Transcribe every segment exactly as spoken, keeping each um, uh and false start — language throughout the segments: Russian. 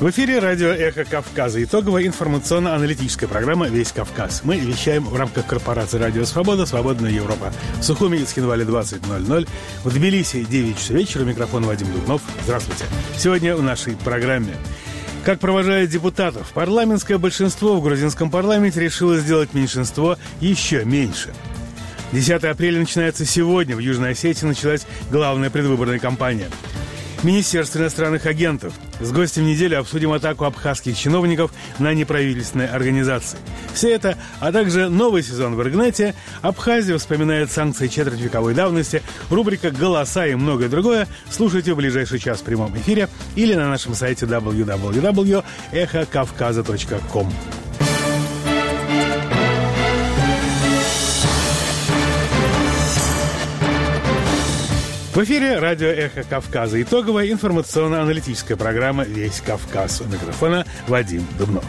В эфире радио «Эхо Кавказа». Итоговая информационно-аналитическая программа «Весь Кавказ». Мы вещаем в рамках корпорации «Радио Свобода», «Свободная Европа». В Сухуми и Цхинвале двадцать ноль ноль. В Тбилиси девять часов вечера. Микрофон Вадим Дубнов. Здравствуйте. Сегодня в нашей программе. Как провожают депутатов? Парламентское большинство в грузинском парламенте решило сделать меньшинство еще меньше. десятого апреля начинается сегодня. В Южной Осетии началась главная предвыборная кампания. Министерство иностранных агентов. С гостем недели обсудим атаку абхазских чиновников на неправительственные организации. Все это, а также новый сезон в Иргнете, Абхазия вспоминает санкции четвертьвековой давности, рубрика «Голоса» и многое другое слушайте в ближайший час в прямом эфире или на нашем сайте дабл ю дабл ю дабл ю точка эхо кавказа точка ком. В эфире радио «Эхо Кавказа». Итоговая информационно-аналитическая программа «Весь Кавказ». У микрофона Вадим Дубнов.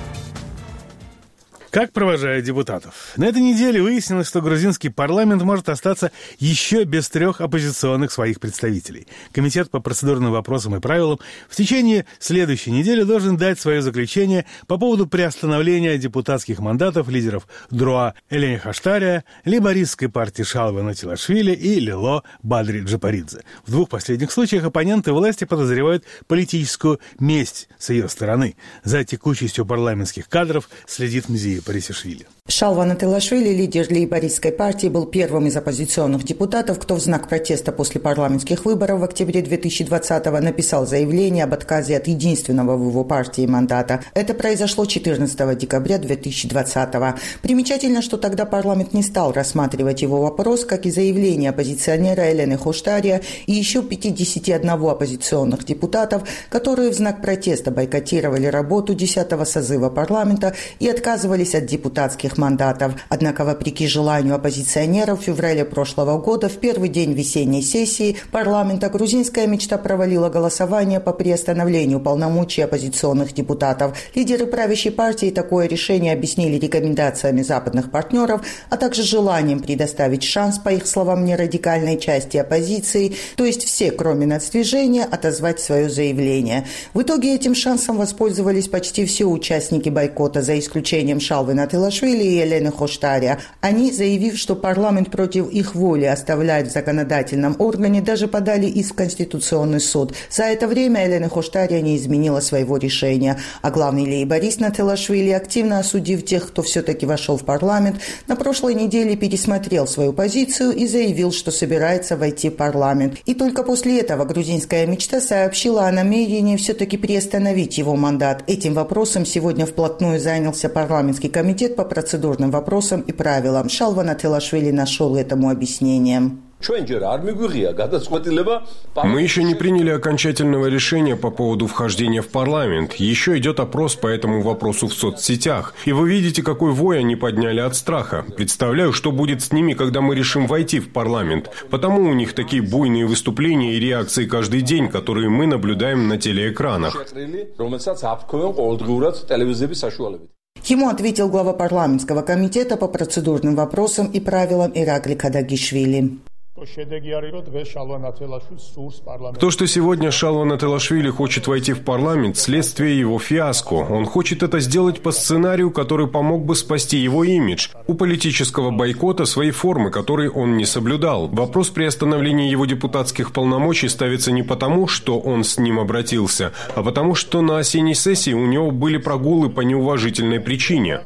Как провожают депутатов? На этой неделе выяснилось, что грузинский парламент может остаться еще без трех оппозиционных своих представителей. Комитет по процедурным вопросам и правилам в течение следующей недели должен дать свое заключение по поводу приостановления депутатских мандатов лидеров ДРОА Элени Хоштария, лейбористской партии Шалвы Натилашвили и Лило Бадри Джапаридзе. В двух последних случаях оппоненты власти подозревают политическую месть с ее стороны. За текучестью парламентских кадров следит Мзия Парисишвили. Шалва Натилашвили, лидер лейбористской партии, был первым из оппозиционных депутатов, кто в знак протеста после парламентских выборов в октябре две тысячи двадцатого написал заявление об отказе от единственного в его партии мандата. Это произошло четырнадцатого декабря две тысячи двадцатого. Примечательно, что тогда парламент не стал рассматривать его вопрос, как и заявление оппозиционера Элены Хоштария и еще пятидесяти одного оппозиционных депутатов, которые в знак протеста бойкотировали работу десятого созыва парламента и отказывались от депутатских мандатов. Однако, вопреки желанию оппозиционеров, в феврале прошлого года, в первый день весенней сессии парламента, грузинская мечта провалила голосование по приостановлению полномочий оппозиционных депутатов. Лидеры правящей партии такое решение объяснили рекомендациями западных партнеров, а также желанием предоставить шанс, по их словам, нерадикальной части оппозиции, то есть все, кроме нацдвижения, отозвать свое заявление. В итоге этим шансом воспользовались почти все участники бойкота, за исключением Шалвы Натилашвили и Элены Хоштария. Они, заявив, что парламент против их воли оставляет в законодательном органе, даже подали иск в Конституционный суд. За это время Элена Хоштария не изменила своего решения. А главный лейборист Натилашвили, активно осудив тех, кто все-таки вошел в парламент, на прошлой неделе пересмотрел свою позицию и заявил, что собирается войти в парламент. И только после этого грузинская мечта сообщила о намерении все-таки приостановить его мандат. Этим вопросом сегодня вплотную занялся парламентский комитет по процедурным вопросам и правилам. Шалва Натилашвили нашел этому объяснение. Мы еще не приняли окончательного решения по поводу вхождения в парламент. Еще идет опрос по этому вопросу в соцсетях. И вы видите, какой вой они подняли от страха. Представляю, что будет с ними, когда мы решим войти в парламент. Потому у них такие буйные выступления и реакции каждый день, которые мы наблюдаем на телеэкранах. Ему ответил глава парламентского комитета по процедурным вопросам и правилам Иракли Кадагишвили. То, что сегодня Шалва Натилашвили хочет войти в парламент, следствие его фиаско. Он хочет это сделать по сценарию, который помог бы спасти его имидж. У политического бойкота свои формы, которые он не соблюдал. Вопрос приостановления его депутатских полномочий ставится не потому, что он с ним обратился, а потому, что на осенней сессии у него были прогулы по неуважительной причине.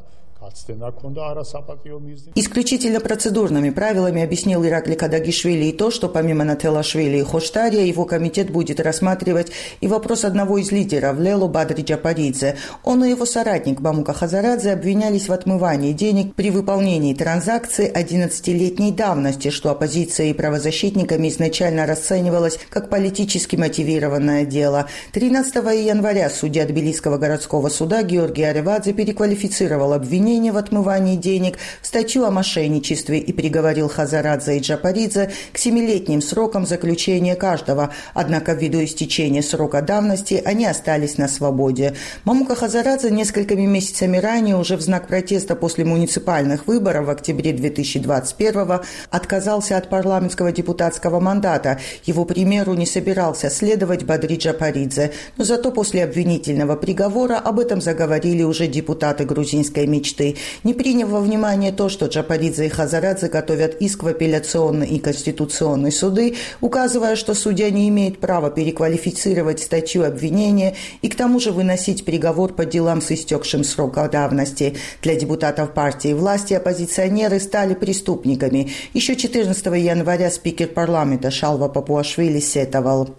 Исключительно процедурными правилами объяснил Иракли Кадагишвили и то, что помимо Натилашвили и Хоштария его комитет будет рассматривать и вопрос одного из лидеров Лило Бадри Джапаридзе. Он и его соратник Бамука Хазарадзе обвинялись в отмывании денег при выполнении транзакций одиннадцатилетней давности, что оппозицией и правозащитниками изначально расценивалось как политически мотивированное дело. тринадцатого января судья Тбилисского городского суда Георгий Аревадзе переквалифицировал обвинение обвинения в отмывании денег, в статью о мошенничестве и приговорил Хазарадзе и Джапаридзе к семилетним срокам заключения каждого. Однако ввиду истечения срока давности они остались на свободе. Мамука Хазарадзе несколькими месяцами ранее уже в знак протеста после муниципальных выборов в октябре две тысячи двадцать первого отказался от парламентского депутатского мандата. Его примеру не собирался следовать Бадри Джапаридзе. Но зато после обвинительного приговора об этом заговорили уже депутаты грузинской мечты, не приняв во внимание то, что Джапаридзе и Хазарадзе готовят иск в апелляционный и конституционный суды, указывая, что судья не имеет права переквалифицировать статью обвинения и к тому же выносить приговор по делам с истекшим сроком давности. Для депутатов партии власти оппозиционеры стали преступниками. Еще четырнадцатого января спикер парламента Шалва Папуашвили сетовал.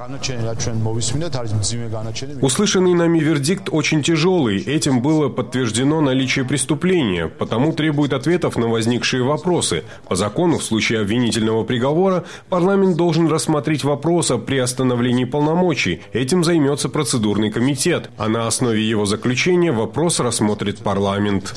Услышанный нами вердикт очень тяжелый. Этим было подтверждено наличие преступления, потому требует ответов на возникшие вопросы. По закону, в случае обвинительного приговора, парламент должен рассмотреть вопрос о приостановлении полномочий. Этим займется процедурный комитет, а на основе его заключения вопрос рассмотрит парламент.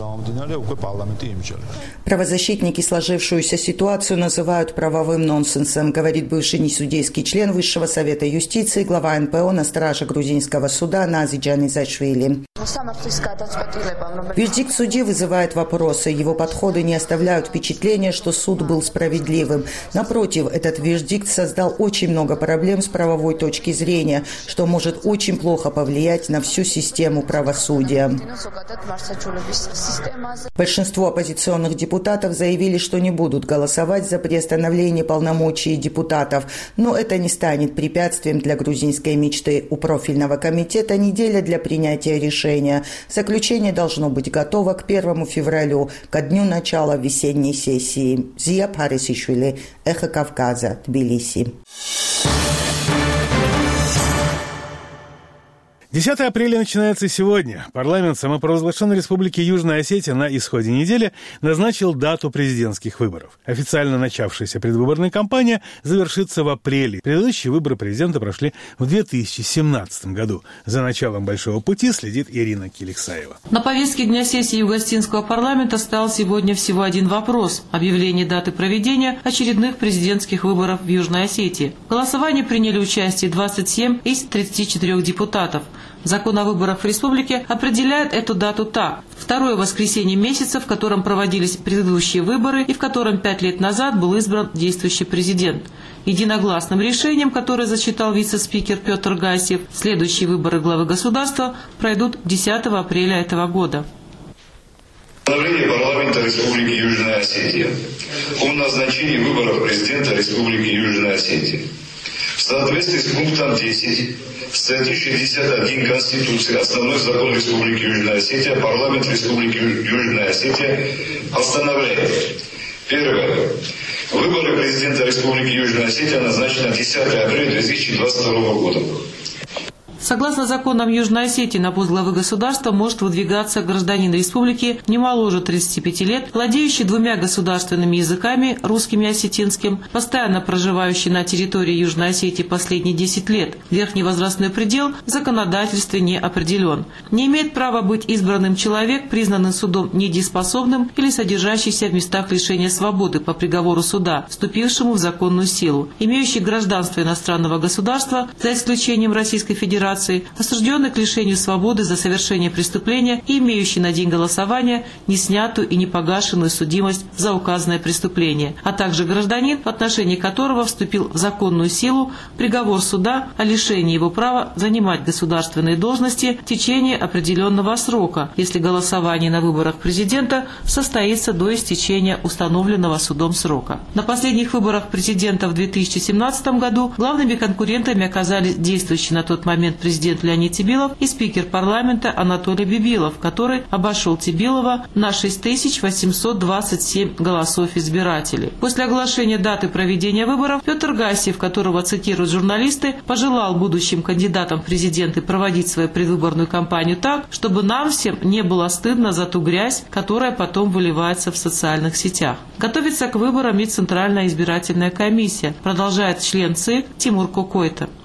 Правозащитники сложившуюся ситуацию называют правовым нонсенсом, говорит бывший несудейский член Высшего совета юстиции, глава эн пэ о на страже грузинского суда Нази Джанизашвили. Вердикт судьи вызывает вопросы. Его подходы не оставляют впечатления, что суд был справедливым. Напротив, этот вердикт создал очень много проблем с правовой точки зрения, что может очень плохо повлиять на всю систему правосудия. Большинство оппозиционных депутатов заявили, что не будут голосовать за приостановление полномочий депутатов, но это не станет препятствием для грузинской мечты. У профильного комитета неделя для принятия решения. Заключение должно быть готово к первому февраля, ко дню начала весенней сессии. Зия Парисишвили, Эхо Кавказа, Тбилиси. десятого апреля начинается сегодня. Парламент самопровозглашенной Республики Южная Осетия на исходе недели назначил дату президентских выборов. Официально начавшаяся предвыборная кампания завершится в апреле. Предыдущие выборы президента прошли в две тысячи семнадцатом году. За началом большого пути следит Ирина Киликсаева. На повестке дня сессии Югостинского парламента стал сегодня всего один вопрос – объявление даты проведения очередных президентских выборов в Южной Осетии. В голосовании приняли участие двадцать семь из тридцати четырёх депутатов. Закон о выборах в республике определяет эту дату так. Второе воскресенье месяца, в котором проводились предыдущие выборы и в котором пять лет назад был избран действующий президент. Единогласным решением, которое зачитал вице-спикер Петр Гасиев, следующие выборы главы государства пройдут десятого апреля этого года. Постановление парламента Республики Южная Осетия о назначении выборов президента Республики Южная Осетия. В соответствии с пунктом десять статьи шестьдесят один Конституции, основной закон Республики Южная Осетия, парламент Республики Южная Осетия постановляет. Первое. Выборы президента Республики Южная Осетия назначены на десятого апреля две тысячи двадцать второго года. Согласно законам Южной Осетии, на пост главы государства может выдвигаться гражданин республики не моложе тридцати пяти лет, владеющий двумя государственными языками, русским и осетинским, постоянно проживающий на территории Южной Осетии последние десять лет. Верхний возрастной предел в законодательстве не определен. Не имеет права быть избранным человек, признанный судом недееспособным или содержащийся в местах лишения свободы по приговору суда, вступившему в законную силу, имеющий гражданство иностранного государства, за исключением Российской Федерации, осужденный к лишению свободы за совершение преступления и имеющий на день голосования неснятую и непогашенную судимость за указанное преступление, а также гражданин, в отношении которого вступил в законную силу приговор суда о лишении его права занимать государственные должности в течение определенного срока, если голосование на выборах президента состоится до истечения установленного судом срока. На последних выборах президента в две тысячи семнадцатом году главными конкурентами оказались действующий на тот момент президент Леонид Тебилов и спикер парламента Анатолий Бибилов, который обошел Тебилова на шесть тысяч восемьсот двадцать семь голосов избирателей. После оглашения даты проведения выборов Петр Гасиев, которого цитируют журналисты, пожелал будущим кандидатам в президенты проводить свою предвыборную кампанию так, чтобы нам всем не было стыдно за ту грязь, которая потом выливается в социальных сетях. Готовится к выборам и Центральная избирательная комиссия, продолжает член ЦИК Тимур Кокойта.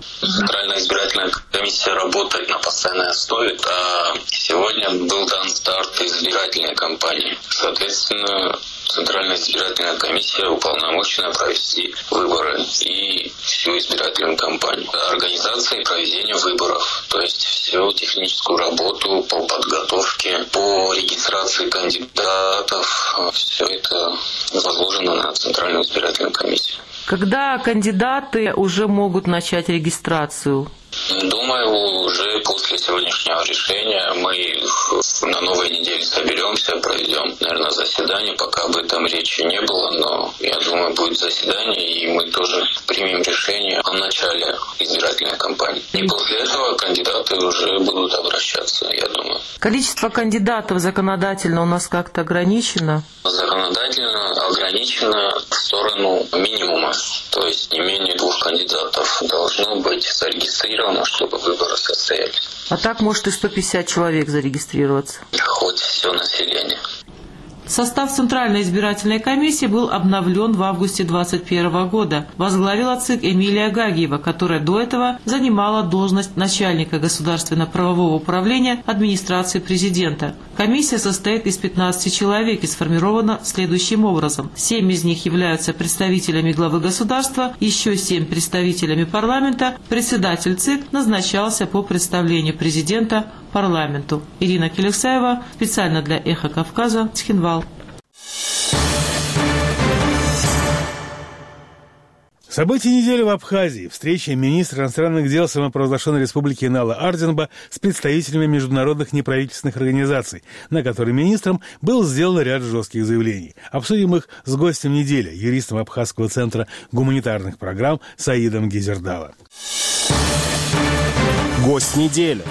Центральная избирательная комиссия работает на постоянной основе, а сегодня был дан старт избирательной кампании. Соответственно, Центральная избирательная комиссия уполномочена провести выборы и всю избирательную кампанию. Организация и проведение выборов, то есть всю техническую работу по подготовке, по регистрации кандидатов, все это возложено на Центральную избирательную комиссию. Когда кандидаты уже могут начать регистрацию? Думаю, уже после сегодняшнего решения мы на новой неделе соберемся, проведем, наверное, заседание, пока об этом речи не было, но я думаю, будет заседание, и мы тоже примем решение о начале избирательной кампании. И после этого кандидаты уже будут обращаться, я думаю. Количество кандидатов законодательно у нас как-то ограничено? Законодательно ограничено в сторону минимума, то есть не менее двух кандидатов должно быть зарегистрировано, чтобы выборы состоялись. А так может и сто пятьдесят человек зарегистрироваться? Хоть все население. Состав Центральной избирательной комиссии был обновлен в августе двадцать первого года. Возглавила ЦИК Эмилия Гагиева, которая до этого занимала должность начальника государственно-правового управления администрации президента. Комиссия состоит из пятнадцати человек и сформирована следующим образом. Семь из них являются представителями главы государства, еще семь представителями парламента. Председатель ЦИК назначался по представлению президента парламенту. Ирина Келексаева, специально для «Эхо Кавказа», Цхинвал. События недели в Абхазии. Встреча министра иностранных дел самопровозглашенной республики Нала-Арденба с представителями международных неправительственных организаций, на которой министром был сделан ряд жестких заявлений. Обсудим их с гостем недели, юристом Абхазского центра гуманитарных программ Саидом Гизердала. Гость недели.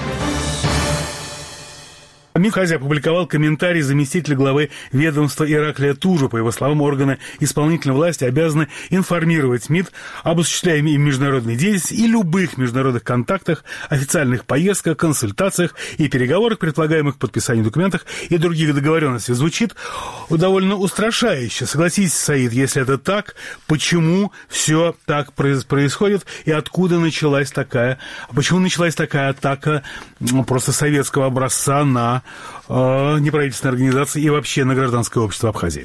Абхазия опубликовал комментарий заместителя главы ведомства Ираклия Тужу. По его словам, органы исполнительной власти обязаны информировать МИД об осуществляемой им международной деятельности и любых международных контактах, официальных поездках, консультациях и переговорах, предполагаемых к подписанию документов и других договоренностей. Звучит довольно устрашающе. Согласитесь, Саид, если это так, почему все так происходит и откуда началась такая, почему началась такая атака просто советского образца на неправительственные организации и вообще на гражданское общество Абхазии?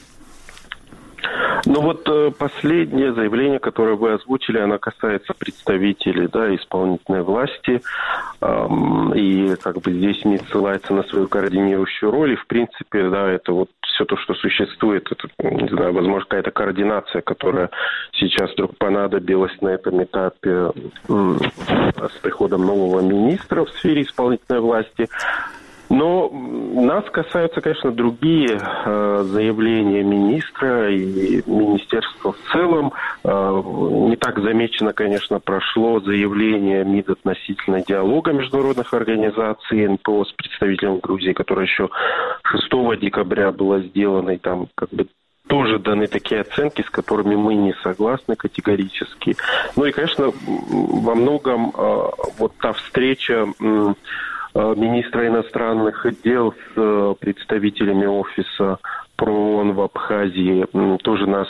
Ну вот э, последнее заявление, которое вы озвучили, оно касается представителей, да, исполнительной власти. Эм, и как бы здесь МИД ссылается на свою координирующую роль. И в принципе, да, это вот все то, что существует, это, не знаю, возможно, какая-то координация, которая сейчас вдруг понадобилась на этом этапе э, с приходом нового министра в сфере исполнительной власти. Но нас касаются, конечно, другие э, заявления министра и министерства в целом. Э, не так замечено, конечно, прошло заявление МИД относительно диалога международных организаций эн пэ о с представителем Грузии, которое еще шестого декабря было сделано, и там как бы тоже даны такие оценки, с которыми мы не согласны категорически. Ну и, конечно, во многом э, вот та встреча э, министра иностранных дел с представителями офиса ПРООН в Абхазии тоже нас,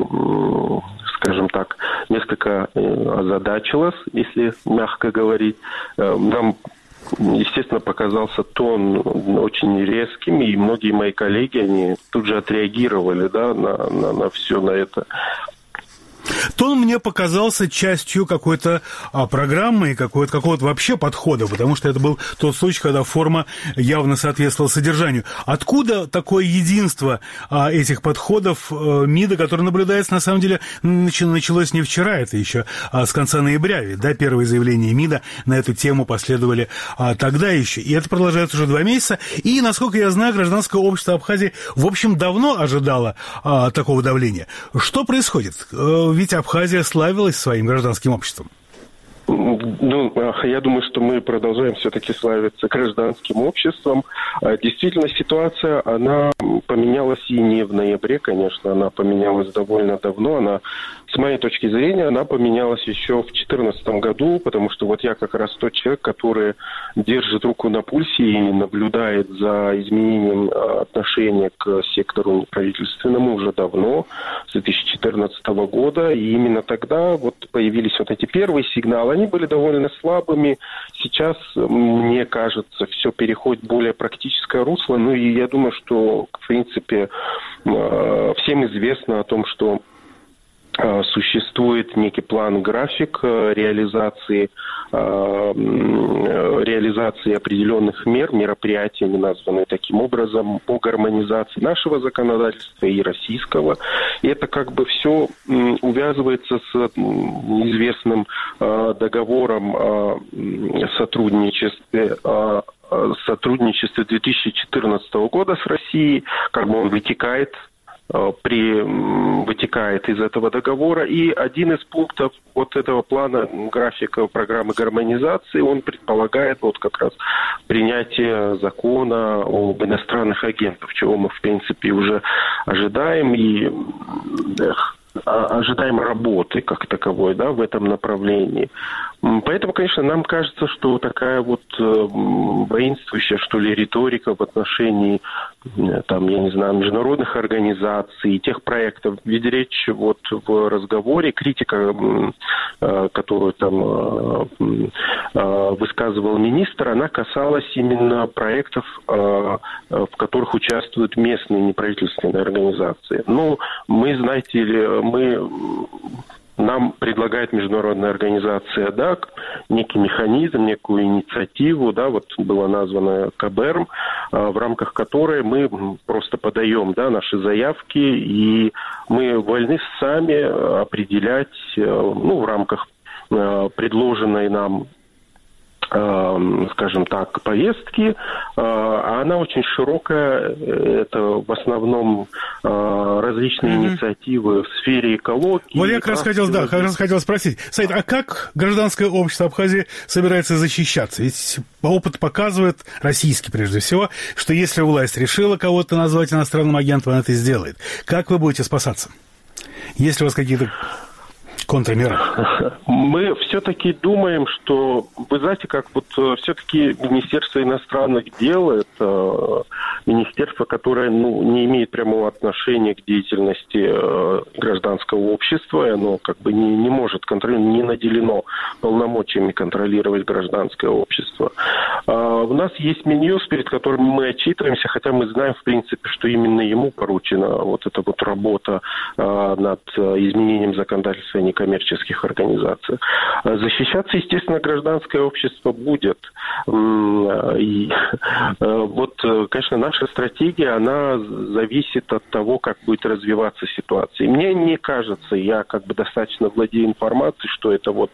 скажем так, несколько озадачило, если мягко говорить. Нам, естественно, показался тон очень резким, и многие мои коллеги, они тут же отреагировали, да, на, на, на все на это. Тон мне показался частью какой-то а, программы и какого-то, какого-то вообще подхода, потому что это был тот случай, когда форма явно соответствовала содержанию. Откуда такое единство а, этих подходов а, МИДа, которое наблюдается, на самом деле, началось не вчера, это еще а, с конца ноября, ведь, да, первые заявления МИДа на эту тему последовали а, тогда еще, и это продолжается уже два месяца, и, насколько я знаю, гражданское общество Абхазии, в общем, давно ожидало а, такого давления. Что происходит? Ведь Абхазия славилась своим гражданским обществом. Ну, я думаю, что мы продолжаем все-таки славиться гражданским обществом. Действительно, ситуация, она поменялась и не в ноябре, конечно, она поменялась довольно давно. Она, с моей точки зрения, она поменялась еще в две тысячи четырнадцатом году, потому что вот я как раз тот человек, который держит руку на пульсе и наблюдает за изменением отношения к сектору неправительственному уже давно, с две тысячи четырнадцатого года. И именно тогда вот появились вот эти первые сигналы. Они они были довольно слабыми. Сейчас, мне кажется, все переходит в более практическое русло. Ну и я думаю, что, в принципе, всем известно о том, что существует некий план, график реализации, реализации определенных мер, мероприятий, названные таким образом, по гармонизации нашего законодательства и российского. И это как бы все увязывается с известным договором о сотрудничестве, о сотрудничестве две тысячи четырнадцатого года с Россией, как бы он вытекает при, вытекает из этого договора. И один из пунктов вот этого плана, графика программы гармонизации, он предполагает вот как раз принятие закона об иностранных агентах, чего мы, в принципе, уже ожидаем и ожидаем работы как таковой, да, в этом направлении. Поэтому, конечно, нам кажется, что такая вот воинствующая, что ли, риторика в отношении, там, я не знаю, международных организаций, тех проектов, ведь речь вот в разговоре, критика, которую там высказывал министр, она касалась именно проектов, в которых участвуют местные неправительственные организации. Ну, мы, знаете ли, мы... Нам предлагает международная организация ДАК некий механизм, некую инициативу, да, вот была названа КБЭРМ, в рамках которой мы просто подаем, да, наши заявки, и мы вольны сами определять, ну, в рамках предложенной нам, скажем так, повестки, а она очень широкая, это в основном различные mm-hmm. инициативы в сфере экологии. Вот я как раз хотел, да, как раз хотел спросить, Саид, а как гражданское общество Абхазии собирается защищаться? Ведь опыт показывает, российский прежде всего, что если власть решила кого-то назвать иностранным агентом, она это сделает. Как вы будете спасаться? Есть ли у вас какие-то контрмеры? Мы все-таки думаем, что, вы знаете, как вот все-таки Министерство иностранных дел, это министерство, которое, ну, не имеет прямого отношения к деятельности гражданского общества, и оно как бы не, не может контролировать, не наделено полномочиями контролировать гражданское общество. У нас есть Минюст, перед которым мы отчитываемся, хотя мы знаем, в принципе, что именно ему поручена вот эта вот работа над изменением законодательства некоммерческих организаций. Защищаться, естественно, гражданское общество будет. И вот, конечно, наша стратегия, она зависит от того, как будет развиваться ситуация. И мне не кажется, я как бы достаточно владею информацией, что это вот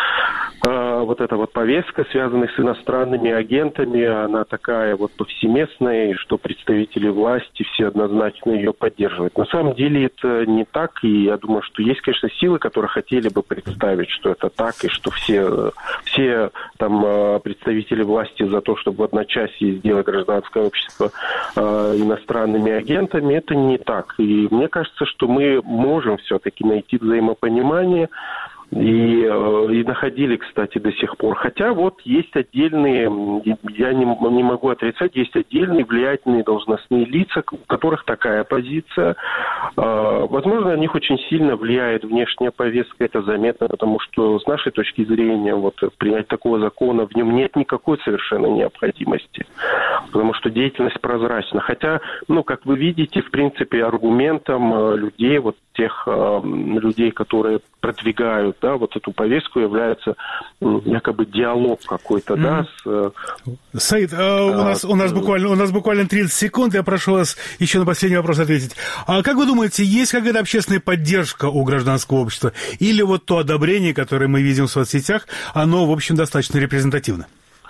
вот эта вот повестка, связанная с иностранными агентами, она такая вот повсеместная, что представители власти все однозначно ее поддерживают. На самом деле это не так, и я думаю, что есть, конечно, силы, которые хотели бы представить, что это так, и что все, все там представители власти за то, чтобы в одночасье сделать гражданское общество иностранными агентами. Это не так. И мне кажется, что мы можем все-таки найти взаимопонимание, И, и находили, кстати, до сих пор. Хотя вот есть отдельные, я не, не могу отрицать, есть отдельные влиятельные должностные лица, у которых такая позиция. Возможно, на них очень сильно влияет внешняя повестка, это заметно, потому что с нашей точки зрения вот, принять такого закона, в нем нет никакой совершенно необходимости, потому что деятельность прозрачна. Хотя, ну, как вы видите, в принципе, аргументом людей, вот тех людей, которые продвигают, да, вот эту повестку, является якобы диалог какой-то, mm-hmm. да, с... Саид, а, у, нас, у, нас буквально, у нас буквально тридцать секунд, я прошу вас еще на последний вопрос ответить. А как вы думаете, есть какая-то общественная поддержка у гражданского общества? Или вот то одобрение, которое мы видим в соцсетях, оно, в общем, достаточно репрезентативно?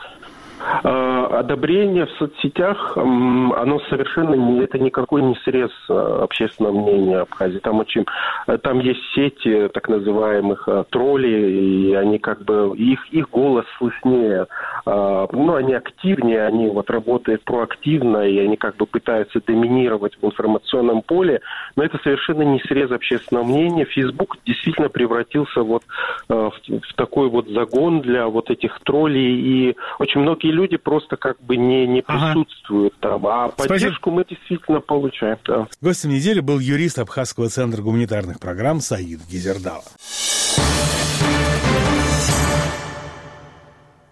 Одобрение в соцсетях, оно совершенно не, это никакой не срез общественного мнения Абхазии. Там очень, там есть сети так называемых троллей, и они как бы, их, их голос слышнее, ну, они активнее, они вот работают проактивно, и они как бы пытаются доминировать в информационном поле, но это совершенно не срез общественного мнения. Фейсбук действительно превратился вот в, в такой вот загон для вот этих троллей, и очень многие люди просто как бы не, не присутствуют ага. там, а поддержку Спасибо. Мы действительно получаем. Да. Гостем недели был юрист Абхазского центра гуманитарных программ Саид Гизердала.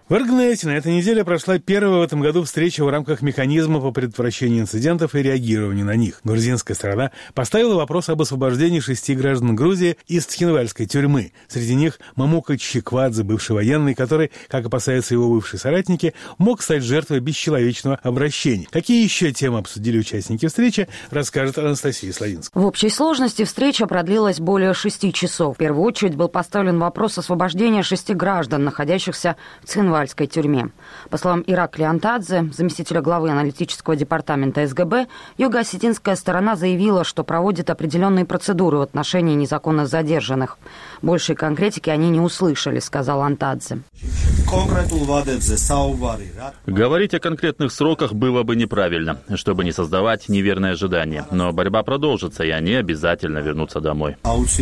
В Аргнете на этой неделе прошла первая в этом году встреча в рамках механизма по предотвращению инцидентов и реагированию на них. Грузинская сторона поставила вопрос об освобождении шести граждан Грузии из Цхинвальской тюрьмы. Среди них Мамука Чхиквадзе, бывший военный, который, как опасаются его бывшие соратники, мог стать жертвой бесчеловечного обращения. Какие еще темы обсудили участники встречи, расскажет Анастасия Славинская. В общей сложности встреча продлилась более шести часов. В первую очередь был поставлен вопрос освобождения шести граждан, находящихся в Цхинвальской тюрьме. По словам Иракли Антадзе, заместителя главы аналитического департамента эс гэ бэ, юго-осетинская сторона заявила, что проводит определенные процедуры в отношении незаконно задержанных. Большей конкретики они не услышали, сказал Антадзе. Говорить о конкретных сроках было бы неправильно, чтобы не создавать неверные ожидания. Но борьба продолжится, и они обязательно вернутся домой.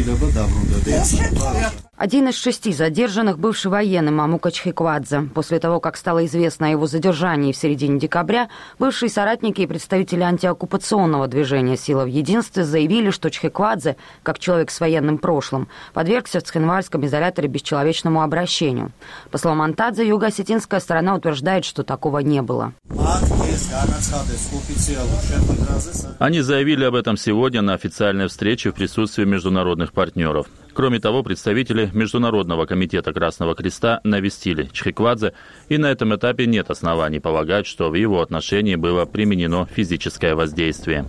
Один из шести задержанных бывший военный Мамука Чхиквадзе. После того, как стало известно о его задержании в середине декабря, бывшие соратники и представители антиоккупационного движения «Сила в единстве» заявили, что Чхиквадзе, как человек с военным прошлым, подвергся в Цхинвальском изоляторе бесчеловечному обращению. По словам Антадзе, юго-осетинская сторона утверждает, что такого не было. Они заявили об этом сегодня на официальной встрече в присутствии международных партнеров. Кроме того, представители Международного комитета Красного Креста навестили Чхиквадзе, и на этом этапе нет оснований полагать, что в его отношении было применено физическое воздействие.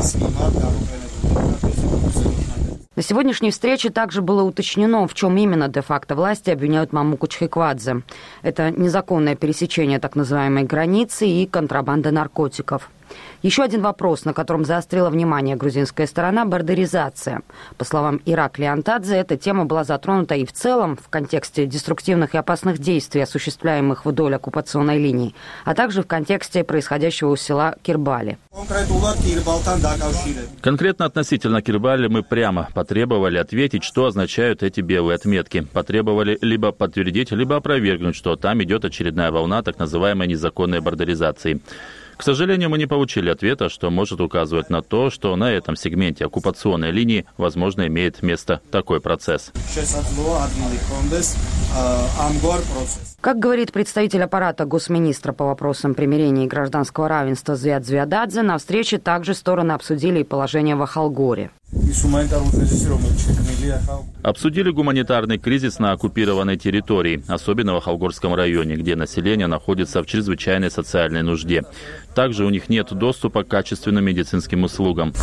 На сегодняшней встрече также было уточнено, в чем именно де-факто власти обвиняют Мамуку Чхиквадзе. Это незаконное пересечение так называемой границы и контрабанда наркотиков. Еще один вопрос, на котором заострила внимание грузинская сторона – бордеризация. По словам Иракли Антадзе, эта тема была затронута и в целом в контексте деструктивных и опасных действий, осуществляемых вдоль оккупационной линии, а также в контексте происходящего у села Кирбали. Конкретно относительно Кирбали мы прямо потребовали ответить, что означают эти белые отметки. Потребовали либо подтвердить, либо опровергнуть, что там идет очередная волна так называемой незаконной бордеризации. К сожалению, мы не получили ответа, что может указывать на то, что на этом сегменте оккупационной линии, возможно, имеет место такой процесс. Как говорит представитель аппарата госминистра по вопросам примирения и гражданского равенства Звят Звядадзе, на встрече также стороны обсудили и положение в Ахалгоре. Обсудили гуманитарный кризис на оккупированной территории, особенно в Ахалгорском районе, где население находится в чрезвычайной социальной нужде. Также у них нет доступа к качественным медицинским услугам.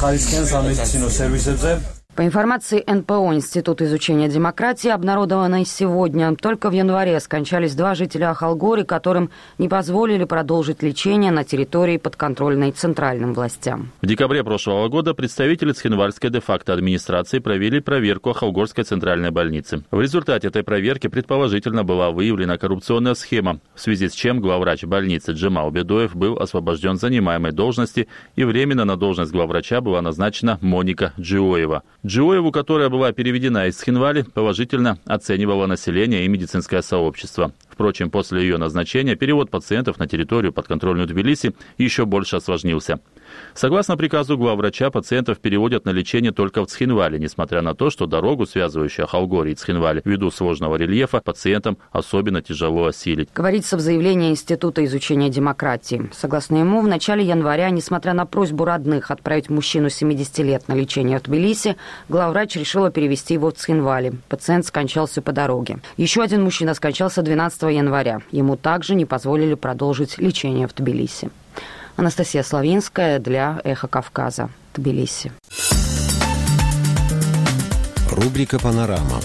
По информации эн пэ о Института изучения демократии, обнародованной сегодня, только в январе скончались два жителя Ахалгоры, которым не позволили продолжить лечение на территории, подконтрольной центральным властям. В декабре прошлого года представители Цхинвальской де-факто администрации провели проверку Ахалгорской центральной больницы. В результате этой проверки предположительно была выявлена коррупционная схема, в связи с чем главврач больницы Джемал Бедоев был освобожден с занимаемой должности, и временно на должность главврача была назначена Моника Джиоева. Джиоеву, которая была переведена из Цхинвали, положительно оценивало население и медицинское сообщество. Впрочем, после ее назначения перевод пациентов на территорию, подконтрольную Тбилиси, еще больше осложнился. Согласно приказу главврача, пациентов переводят на лечение только в Цхинвали, несмотря на то, что дорогу, связывающую Ахалгоры и Цхинвали, ввиду сложного рельефа, пациентам особенно тяжело осилить. Говорится в заявлении Института изучения демократии. Согласно ему, в начале января, несмотря на просьбу родных отправить мужчину семидесяти лет на лечение в Тбилиси, главврач решила перевести его в Цхинвали. Пациент скончался по дороге. Еще один мужчина скончался двенадцатого января. Ему также не позволили продолжить лечение в Тбилиси. Анастасия Славинская для «Эхо Кавказа», Тбилиси. Рубрика «Панорама».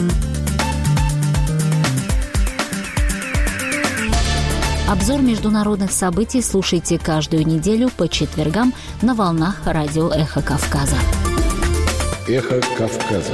Обзор международных событий слушайте каждую неделю по четвергам на волнах радио «Эхо Кавказа». «Эхо Кавказа».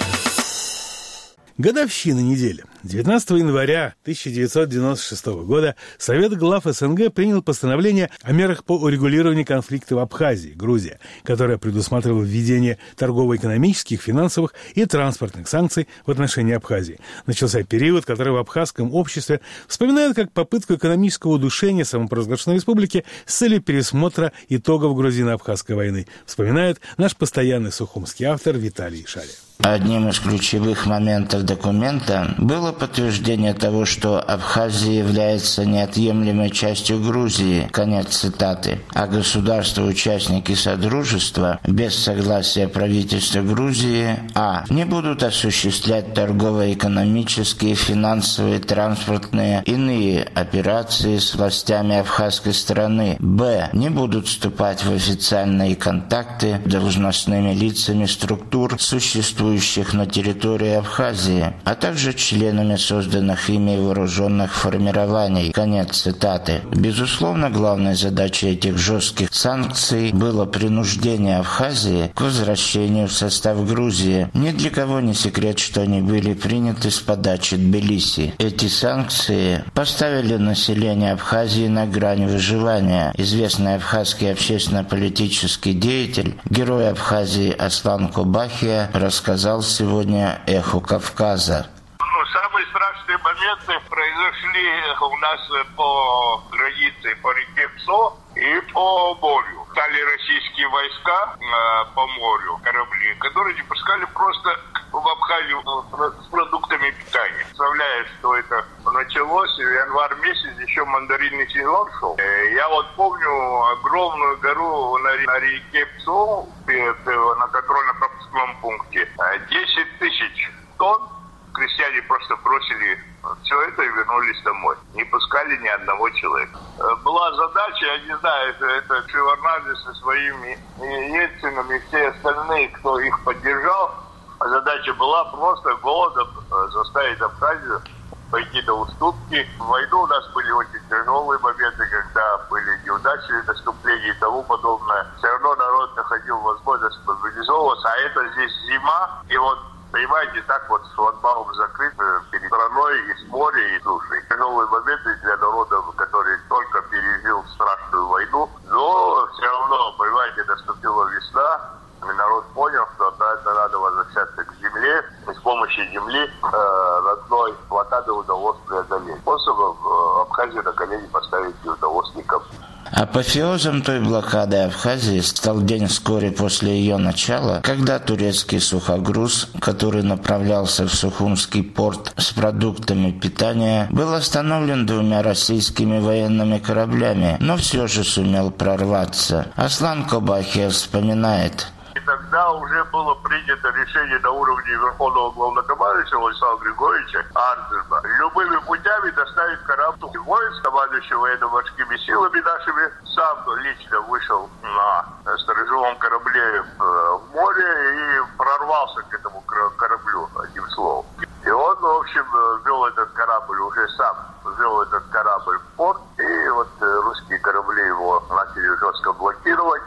Годовщина недели. девятнадцатого января тысяча девятьсот девяносто шестого года Совет глав эс эн гэ принял постановление о мерах по урегулированию конфликта в Абхазии, Грузия, которое предусматривало введение торгово-экономических, финансовых и транспортных санкций в отношении Абхазии. Начался период, который в абхазском обществе вспоминают как попытку экономического удушения самопровозглашенной республики с целью пересмотра итогов грузино-абхазской войны. Вспоминает наш постоянный сухумский автор Виталий Шария. Одним из ключевых моментов документа было подтверждение того, что Абхазия является неотъемлемой частью Грузии, конец цитаты, а государства-участники Содружества без согласия правительства Грузии а. не будут осуществлять торгово-экономические, финансовые, транспортные, иные операции с властями абхазской страны, б. не будут вступать в официальные контакты должностными лицами структур, существующих на территории Абхазии, а также членами созданных ими вооруженных формирований. Конец цитаты. Безусловно, главной задачей этих жестких санкций было принуждение Абхазии к возвращению в состав Грузии. Ни для кого не секрет, что они были приняты с подачи Тбилиси. Эти санкции поставили население Абхазии на грань выживания. Известный абхазский общественно-политический деятель, герой Абхазии Аслан Кобахия, рассказал сегодня «Эху Кавказа». Самые страшные моменты произошли у нас по границе, по реке Псо и по морю. Стали российские войска э, по морю, корабли, которые не пускали просто в Абхазию с продуктами питания. Представляешь, что это началось, в январь месяц еще мандаринный сезон шел. Я вот помню огромную гору на, на реке Псо, на контрольно-пропускном пункте, десять тысяч тонн. Крестьяне просто бросили все это и вернулись домой. Не пускали ни одного человека. Была задача, я не знаю, это, это Шеварнадзе со своими Ельцином и все остальные, кто их поддержал. Задача была просто голодом заставить Абхазию пойти до уступки. В войну у нас были очень тяжелые моменты, когда были неудачи, наступления и тому подобное. Все равно народ находил возможность мобилизовываться, а это здесь зима, и вот понимаете, так вот шлагбаум закрыт перед страной и с моря, и суши. Тяжелые моменты для народа, который только пережил страшную войну. Но все равно, понимаете, наступила весна, и народ понял, что это надо возвращаться к земле. И с помощью земли э, родной блокады удалось преодолеть. Способом э, Абхазию на колени поставить не удалось никому. Апофеозом той блокады Абхазии стал день вскоре после ее начала, когда турецкий сухогруз, который направлялся в Сухумский порт с продуктами питания, был остановлен двумя российскими военными кораблями, но все же сумел прорваться. Аслан Кобахия вспоминает. И тогда уже было принято решение на уровне Верховного Главнокомандующего Владислава Григорьевича Арзерба любыми путями доставить корабль. Воинск, командующий военно-морскими силами нашими, сам лично вышел на сторожевом корабле в море и прорвался к этому кораблю, одним словом. И он, в общем, вел этот корабль уже сам, вел этот корабль в порт, и вот русские корабли его начали жестко блокировать.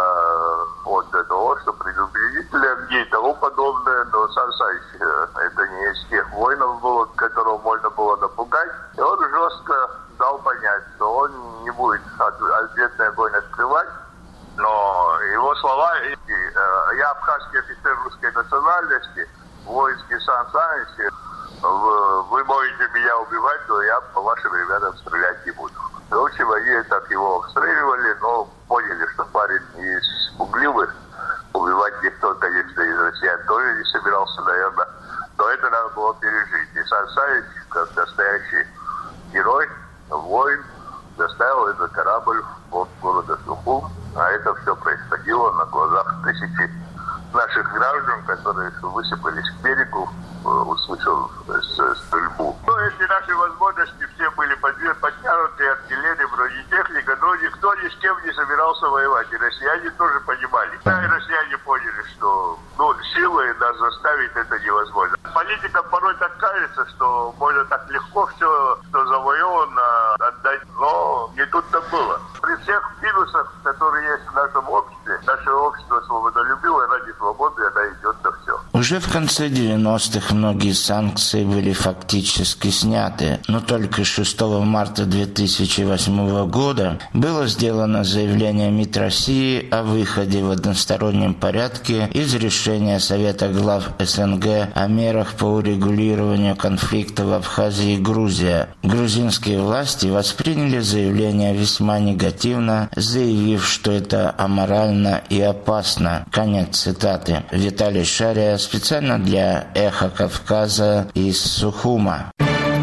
А, вот для того, что предупредители огней и тому подобное, но Сан Саныч, это не из тех воинов было, которого можно было напугать. И он жестко дал понять, что он не будет ответный огонь открывать. Но его слова, я абхазский офицер русской национальности, воинский Сан Саныч, вы, вы можете меня убивать, но я по вашим ребятам стрелять не буду. В общем, они так его обстреливали, но поняли, что парень не из пугливых. Убивать никто, конечно, из россиян тоже не собирался, наверное. Но это надо было пережить. И Сан Саныч, как настоящий герой, воин, доставил этот корабль в порт города Сухум. А это все происходило на глазах тысячи наших граждан, которые высыпались к берегу, услышав стрельбу. Ну, эти наши возможности все были подтянуты, артиллерия, бронетехника, но никто ни с кем не собирался воевать. И россияне тоже понимали. Да, и россияне поняли, что ну, силой нас заставить это невозможно. Политика порой так кажется, что можно так легко все, что завоевано, отдать. Но не тут-то было. При всех минусах, которые есть в нашем обществе, наше общество свободолюбивое, ради свободы, она идет на все. Уже в конце девяностых многие санкции были фактически сняты, но только шестого марта две тысячи восьмого года было сделано заявление МИД России о выходе в одностороннем порядке из решения Совета глав СНГ о мерах по урегулированию конфликта в Абхазии и Грузии. Грузинские власти восприняли заявление весьма негативно, заявив, что это аморально и опасно. Конец цитаты. Виталий Шариас, специально для «Эхо Кавказа» из Сухума.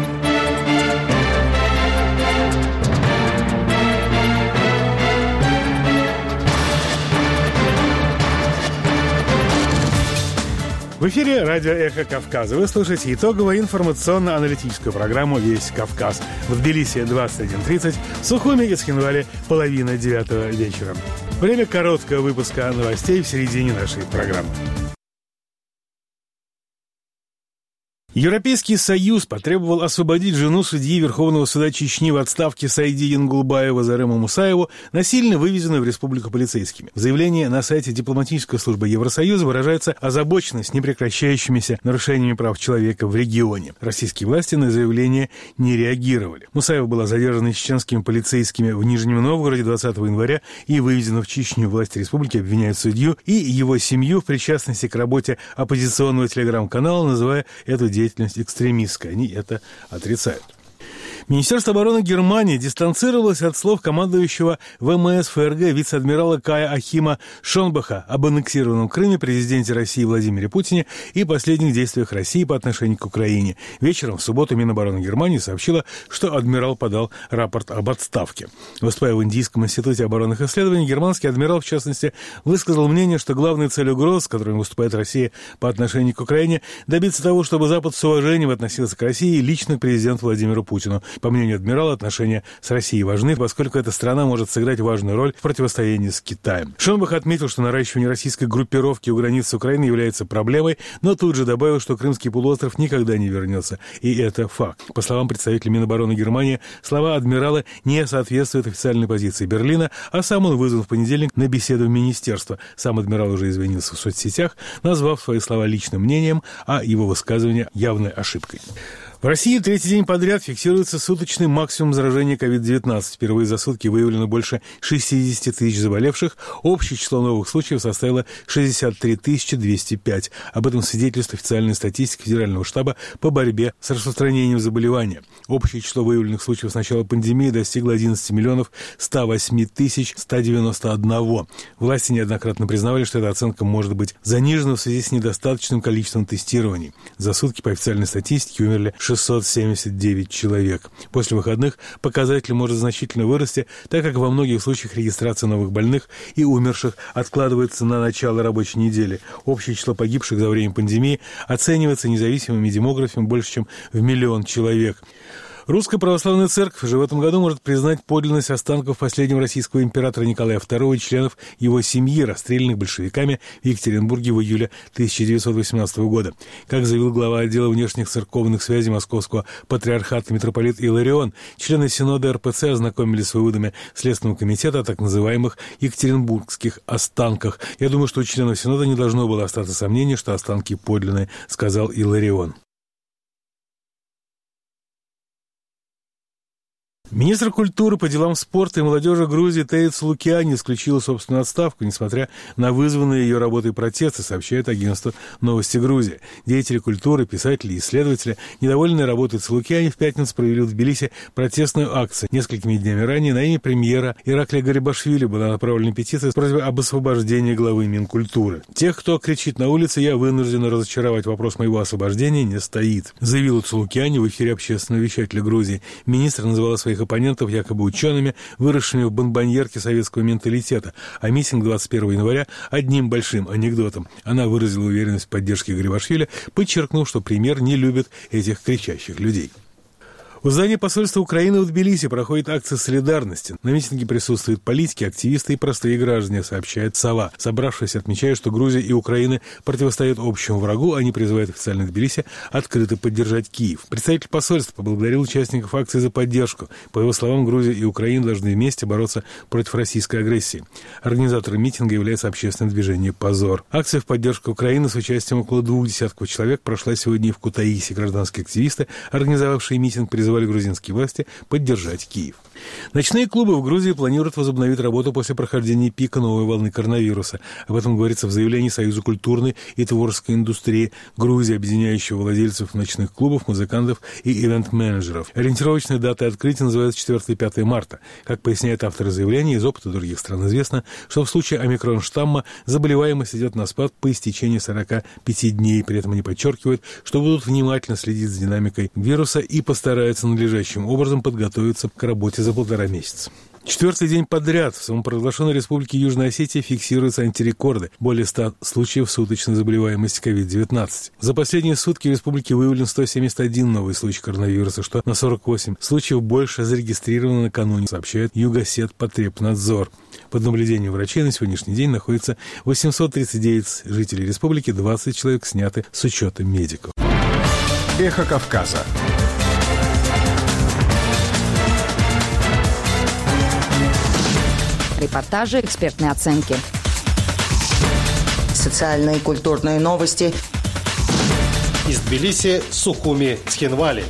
В эфире радио «Эхо Кавказа». Вы слушаете итоговую информационно-аналитическую программу «Весь Кавказ». В Тбилиси двадцать один тридцать, в Сухуме и Цхинвале половина девятого вечера. Время короткого выпуска новостей в середине нашей программы. Европейский Союз потребовал освободить жену судьи Верховного суда Чечни в отставке Сайди Янгулбаева Зарема Мусаеву, насильно вывезенную в республику полицейскими. В заявлении на сайте дипломатической службы Евросоюза выражается озабоченность непрекращающимися нарушениями прав человека в регионе. Российские власти на заявление не реагировали. Мусаева была задержана чеченскими полицейскими в Нижнем Новгороде двадцатого января и вывезена в Чечню. Власти республики обвиняют судью и его семью в причастности к работе оппозиционного телеграм-канала, называя эту деятельность экстремистской. Они это отрицают. Министерство обороны Германии дистанцировалось от слов командующего ВМС ФРГ вице-адмирала Кая Ахима Шонбаха об аннексированном Крыме, президенте России Владимире Путине и последних действиях России по отношению к Украине. Вечером в субботу Минобороны Германии сообщила, что адмирал подал рапорт об отставке. Выступая в Индийском институте оборонных исследований, германский адмирал, в частности, высказал мнение, что главная цель угроз, с которыми выступает Россия по отношению к Украине, добиться того, чтобы Запад с уважением относился к России и лично к президенту Владимиру Путину. По мнению адмирала, отношения с Россией важны, поскольку эта страна может сыграть важную роль в противостоянии с Китаем. Шонбах отметил, что наращивание российской группировки у границ Украины является проблемой, но тут же добавил, что Крымский полуостров никогда не вернется. И это факт. По словам представителя Минобороны Германии, слова адмирала не соответствуют официальной позиции Берлина, а сам он вызван в понедельник на беседу в министерство. Сам адмирал уже извинился в соцсетях, назвав свои слова личным мнением, а его высказывание явной ошибкой. В России третий день подряд фиксируется суточный максимум заражения ковид девятнадцать. Впервые за сутки выявлено больше шестьдесят тысяч заболевших. Общее число новых случаев составило шестьдесят три тысячи двести пять. Об этом свидетельствует официальная статистика Федерального штаба по борьбе с распространением заболевания. Общее число выявленных случаев с начала пандемии достигло одиннадцать миллионов сто восемь тысяч сто девяносто один. Власти неоднократно признавали, что эта оценка может быть занижена в связи с недостаточным количеством тестирований. За сутки по официальной статистике умерли шестьсот семьдесят девять человек. После выходных показатель может значительно вырасти, так как во многих случаях регистрация новых больных и умерших откладывается на начало рабочей недели. Общее число погибших за время пандемии оценивается независимыми демографами больше, чем в миллион человек. Русская православная церковь уже в этом году может признать подлинность останков последнего российского императора Николая второго и членов его семьи, расстрелянных большевиками в Екатеринбурге в июле тысяча девятьсот восемнадцатого года. Как заявил глава отдела внешних церковных связей Московского патриархата митрополит Иларион, члены Синода эр пэ цэ ознакомились с выводами Следственного комитета о так называемых екатеринбургских останках. Я думаю, что у членов Синода не должно было остаться сомнений, что останки подлинные, сказал Иларион. Министр культуры по делам спорта и молодежи Грузии Теит Сулукиани исключила собственную отставку, несмотря на вызванные ее работой протесты, сообщает агентство «Новости Грузии». Деятели культуры, писатели и исследователи, недовольные работой Сулукиани, в пятницу провели в Тбилиси протестную акцию. Несколькими днями ранее на имя премьера Ираклия Гарибашвили была направлена петиция с просьбой об освобождении главы Минкультуры. «Тех, кто кричит на улице, я вынужден разочаровать. Вопрос моего освобождения не стоит», заявил Сулукиани в эфире общественного вещателя Грузии. Министр называла своих оппонентов якобы учеными, выросшими в бомбоньерке советского менталитета, а митинг двадцать первого января одним большим анекдотом. Она выразила уверенность в поддержке Гарибашвили, подчеркнув, что премьер не любит этих кричащих людей. У здания посольства Украины в Тбилиси проходит акция солидарности. На митинге присутствуют политики, активисты и простые граждане, сообщает «Сова». Собравшиеся отмечают, что Грузия и Украина противостоят общему врагу, они призывают официально Тбилиси открыто поддержать Киев. Представитель посольства поблагодарил участников акции за поддержку. По его словам, Грузия и Украина должны вместе бороться против российской агрессии. Организатором митинга является общественное движение «Позор». Акция в поддержку Украины с участием около двух десятков человек прошла сегодня и в Кутаиси. Гражданские активисты, организовавшие митинг, призывали грузинские власти поддержать Киев. Ночные клубы в Грузии планируют возобновить работу после прохождения пика новой волны коронавируса. Об этом говорится в заявлении Союза культурной и творческой индустрии Грузии, объединяющего владельцев ночных клубов, музыкантов и ивент-менеджеров. Ориентировочные даты открытия называются четвёртого и пятого марта. Как поясняют авторы заявления, из опыта других стран известно, что в случае омикрон-штамма заболеваемость идет на спад по истечении сорока пяти дней. При этом они подчеркивают, что будут внимательно следить за динамикой вируса и постараются надлежащим образом подготовиться к работе за полтора месяца. Четвертый день подряд в самопровозглашенной республике Южная Осетия фиксируются антирекорды. Более ста случаев суточной заболеваемости ковид девятнадцать. За последние сутки в республике выявлен сто семьдесят один новый случай коронавируса, что на сорок восемь случаев больше зарегистрировано накануне, сообщает Югосетпотребнадзор. Под наблюдением врачей на сегодняшний день находится восемьсот тридцать девять жителей республики, двадцать человек сняты с учета медиков. Эхо Кавказа. Репортажи, экспертные оценки. Социальные и культурные новости. Из Тбилиси, Сухуми, Цхинвали.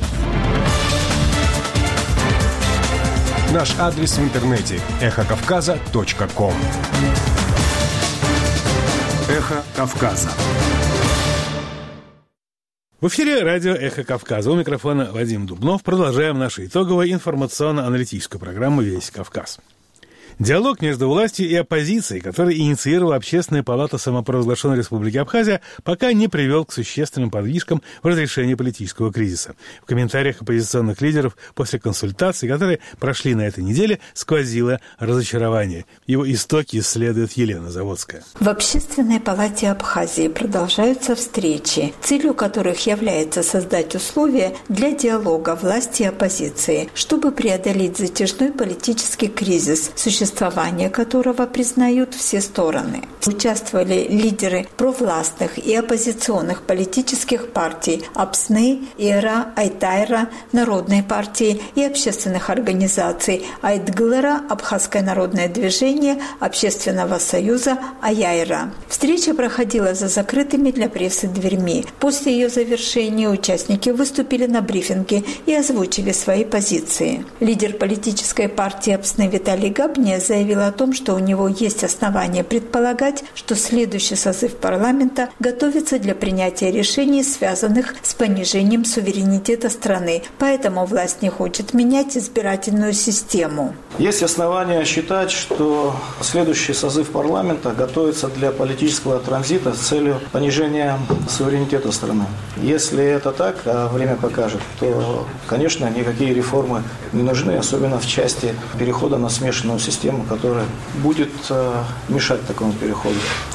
Наш адрес в интернете – эхо кавказа точка ком. Эхо Кавказа. В эфире радио «Эхо Кавказа». У микрофона Вадим Дубнов. Продолжаем нашу итоговую информационно-аналитическую программу «Весь Кавказ». Диалог между властью и оппозицией, который инициировала Общественная палата самопровозглашенной Республики Абхазия, пока не привел к существенным подвижкам в разрешении политического кризиса. В комментариях оппозиционных лидеров после консультаций, которые прошли на этой неделе, сквозило разочарование. Его истоки исследует Елена Заводская. В Общественной палате Абхазии продолжаются встречи, целью которых является создать условия для диалога власти и оппозиции, чтобы преодолеть затяжной политический кризис, существующий существование которого признают все стороны. Участвовали лидеры провластных и оппозиционных политических партий АПСНы, ИРА, Айтайра, Народной партии и общественных организаций Айтгылара, Абхазское народное движение, Общественного союза Аяйра. Встреча проходила за закрытыми для прессы дверьми. После ее завершения участники выступили на брифинге и озвучили свои позиции. Лидер политической партии АПСНы Виталий Габния заявил о том, что у него есть основания предполагать, что следующий созыв парламента готовится для принятия решений, связанных с понижением суверенитета страны. Поэтому власть не хочет менять избирательную систему. Есть основания считать, что следующий созыв парламента готовится для политического транзита с целью понижения суверенитета страны. Если это так, а время покажет, то, конечно, никакие реформы не нужны, особенно в части перехода на смешанную систему, которая будет э, мешать такому переходу.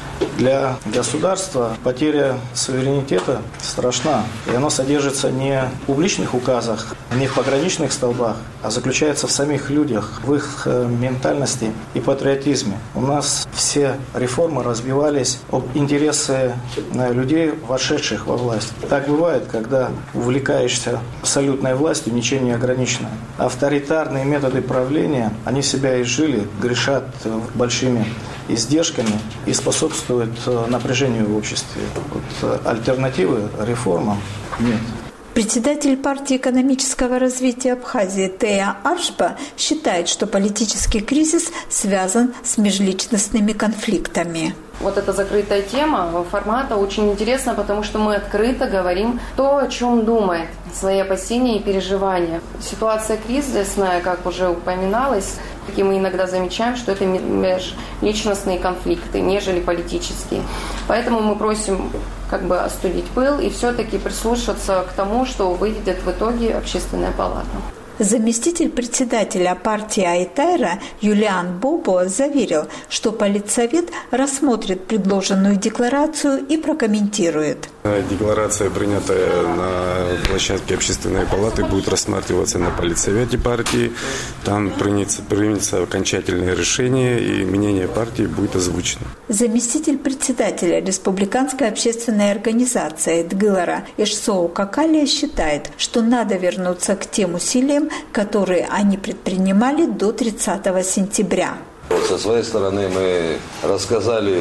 Для государства потеря суверенитета страшна, и она содержится не в публичных указах, не в пограничных столбах, а заключается в самих людях, в их ментальности и патриотизме. У нас все реформы разбивались об интересы людей, вошедших во власть. Так бывает, когда увлекаешься абсолютной властью, ничем не ограниченной. Авторитарные методы правления, они себя изжили, грешат большими издержками и способствуют напряжению в обществе. Вот альтернативы реформам нет. Председатель партии экономического развития Абхазии Тея Аршба считает, что политический кризис связан с межличностными конфликтами. Вот эта закрытая тема формата очень интересна, потому что мы открыто говорим то, о чем думает, свои опасения и переживания. Ситуация кризисная, как уже упоминалось, и мы иногда замечаем, что это межличностные конфликты, нежели политические. Поэтому мы просим как бы остудить пыл и все-таки прислушаться к тому, что выведет в итоге Общественная палата. Заместитель председателя партии Айтайра Юлиан Бобо заверил, что Политсовет рассмотрит предложенную декларацию и прокомментирует. Декларация, принятая на площадке Общественной палаты, будет рассматриваться на Политсовете партии. Там примется, примется окончательное решение, и мнение партии будет озвучено. Заместитель председателя Республиканской общественной организации Эдгылара Эшсоу Какалия считает, что надо вернуться к тем усилиям, которые они предпринимали до тридцатого сентября. Со своей стороны мы рассказали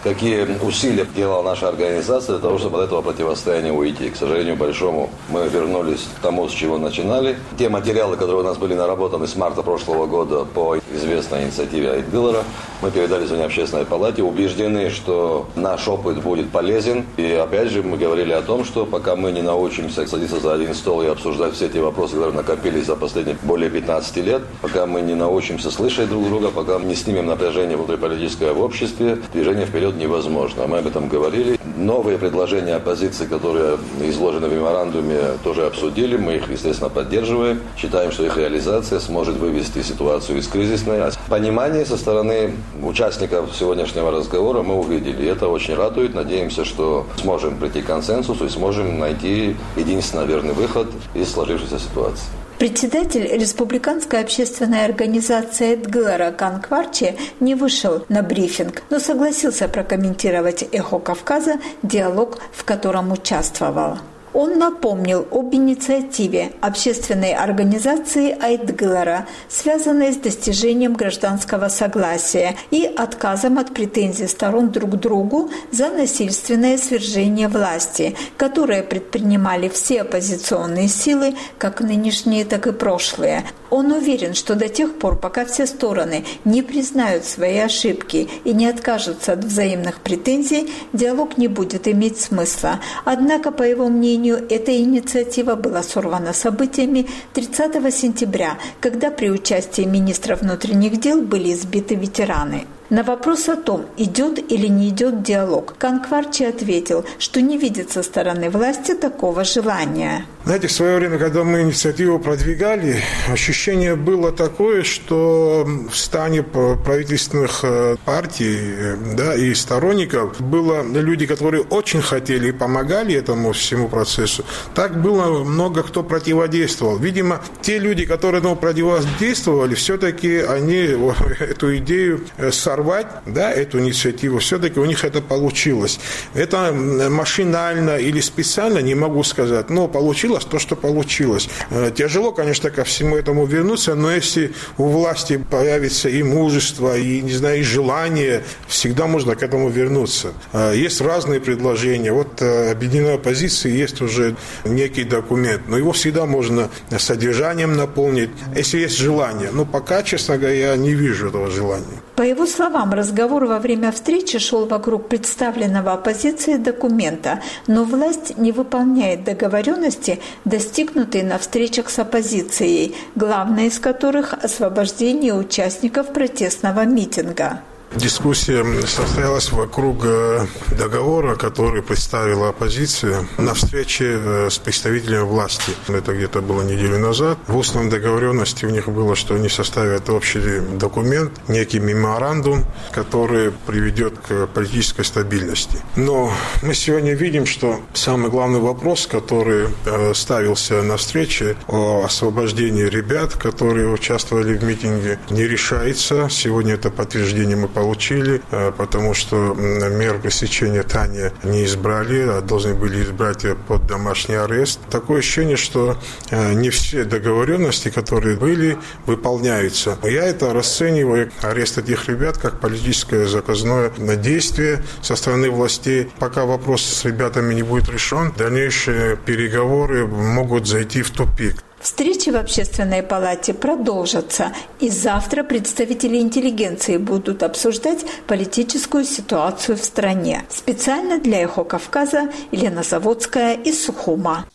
какие усилия делала наша организация для того, чтобы от этого противостояния уйти. К сожалению большому, мы вернулись к тому, с чего начинали. Те материалы, которые у нас были наработаны с марта прошлого года по известной инициативе Айтгылара, мы передали сегодня Общественной палате, убеждены, что наш опыт будет полезен. И опять же мы говорили о том, что пока мы не научимся садиться за один стол и обсуждать все эти вопросы, которые накопились за последние более пятнадцати лет, пока мы не научимся слышать друг друга, пока мы не снимем напряжение внутриполитическое в обществе, движение вперед невозможно. Мы об этом говорили. Новые предложения оппозиции, которые изложены в меморандуме, тоже обсудили. Мы их, естественно, поддерживаем. Считаем, что их реализация сможет вывести ситуацию из кризисной. Понимание со стороны участников сегодняшнего разговора мы увидели. И это очень радует. Надеемся, что сможем прийти к консенсусу и сможем найти единственно верный выход из сложившейся ситуации. Председатель республиканской общественной организации Айтгылара Кан Кварчи не вышел на брифинг, но согласился прокомментировать «Эхо Кавказа» диалог, в котором участвовал. Он напомнил об инициативе общественной организации Айтгылара, связанной с достижением гражданского согласия и отказом от претензий сторон друг к другу за насильственное свержение власти, которое предпринимали все оппозиционные силы, как нынешние, так и прошлые. Он уверен, что до тех пор, пока все стороны не признают свои ошибки и не откажутся от взаимных претензий, диалог не будет иметь смысла. Однако, по его мнению, эта инициатива была сорвана событиями тридцатого сентября, когда при участии министра внутренних дел были избиты ветераны. На вопрос о том, идет или не идет диалог, Кан Кварчи ответил, что не видит со стороны власти такого желания. Знаете, в свое время, когда мы инициативу продвигали, ощущение было такое, что в стане правительственных партий, да, и сторонников было люди, которые очень хотели и помогали этому всему процессу. Так было много кто противодействовал. Видимо, те люди, которые этому противодействовали, все-таки они эту идею сорвали. Да, эту инициативу, все-таки у них это получилось. Это машинально или специально, не могу сказать, но получилось то, что получилось. Тяжело, конечно, ко всему этому вернуться, но если у власти появится и мужество, и, не знаю, и желание, всегда можно к этому вернуться. Есть разные предложения. Вот объединенной оппозиции есть уже некий документ, но его всегда можно содержанием наполнить, если есть желание. Но пока, честно говоря, я не вижу этого желания. По его словам, разговор во время встречи шел вокруг представленного оппозиции документа, но власть не выполняет договоренности, достигнутые на встречах с оппозицией, главная из которых – освобождение участников протестного митинга. Дискуссия состоялась вокруг договора, который представила оппозиция на встрече с представителями власти. Это где-то было неделю назад. В устной договоренности у них было, что они составят общий документ, некий меморандум, который приведет к политической стабильности. Но мы сегодня видим, что самый главный вопрос, который ставился на встрече о освобождении ребят, которые участвовали в митинге, не решается. Сегодня это подтверждение мы получили. получили, потому что меру пресечения Тани не избрали, а должны были избрать под домашний арест. Такое ощущение, что не все договоренности, которые были, выполняются. Я это расцениваю, арест этих ребят, как политическое заказное действие со стороны властей. Пока вопрос с ребятами не будет решен, дальнейшие переговоры могут зайти в тупик. Встречи в Общественной палате продолжатся, и завтра представители интеллигенции будут обсуждать политическую ситуацию в стране. Специально для «Эхо Кавказа» Елена Заводская из Сухума.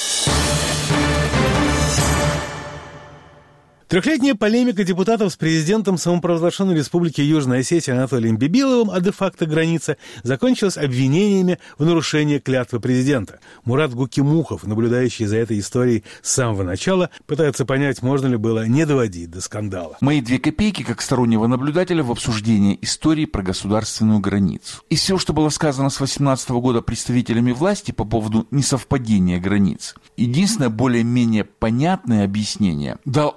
Трехлетняя полемика депутатов с президентом самопровозглашенной республики Южная Осетия Анатолием Бибиловым о де-факто границе закончилась обвинениями в нарушении клятвы президента. Мурат Гукимухов, наблюдающий за этой историей с самого начала, пытается понять, можно ли было не доводить до скандала. Мои две копейки как стороннего наблюдателя в обсуждении истории про государственную границу. И все, что было сказано с восемнадцатого года представителями власти по поводу несовпадения границ, единственное более-менее понятное объяснение дал Алантадор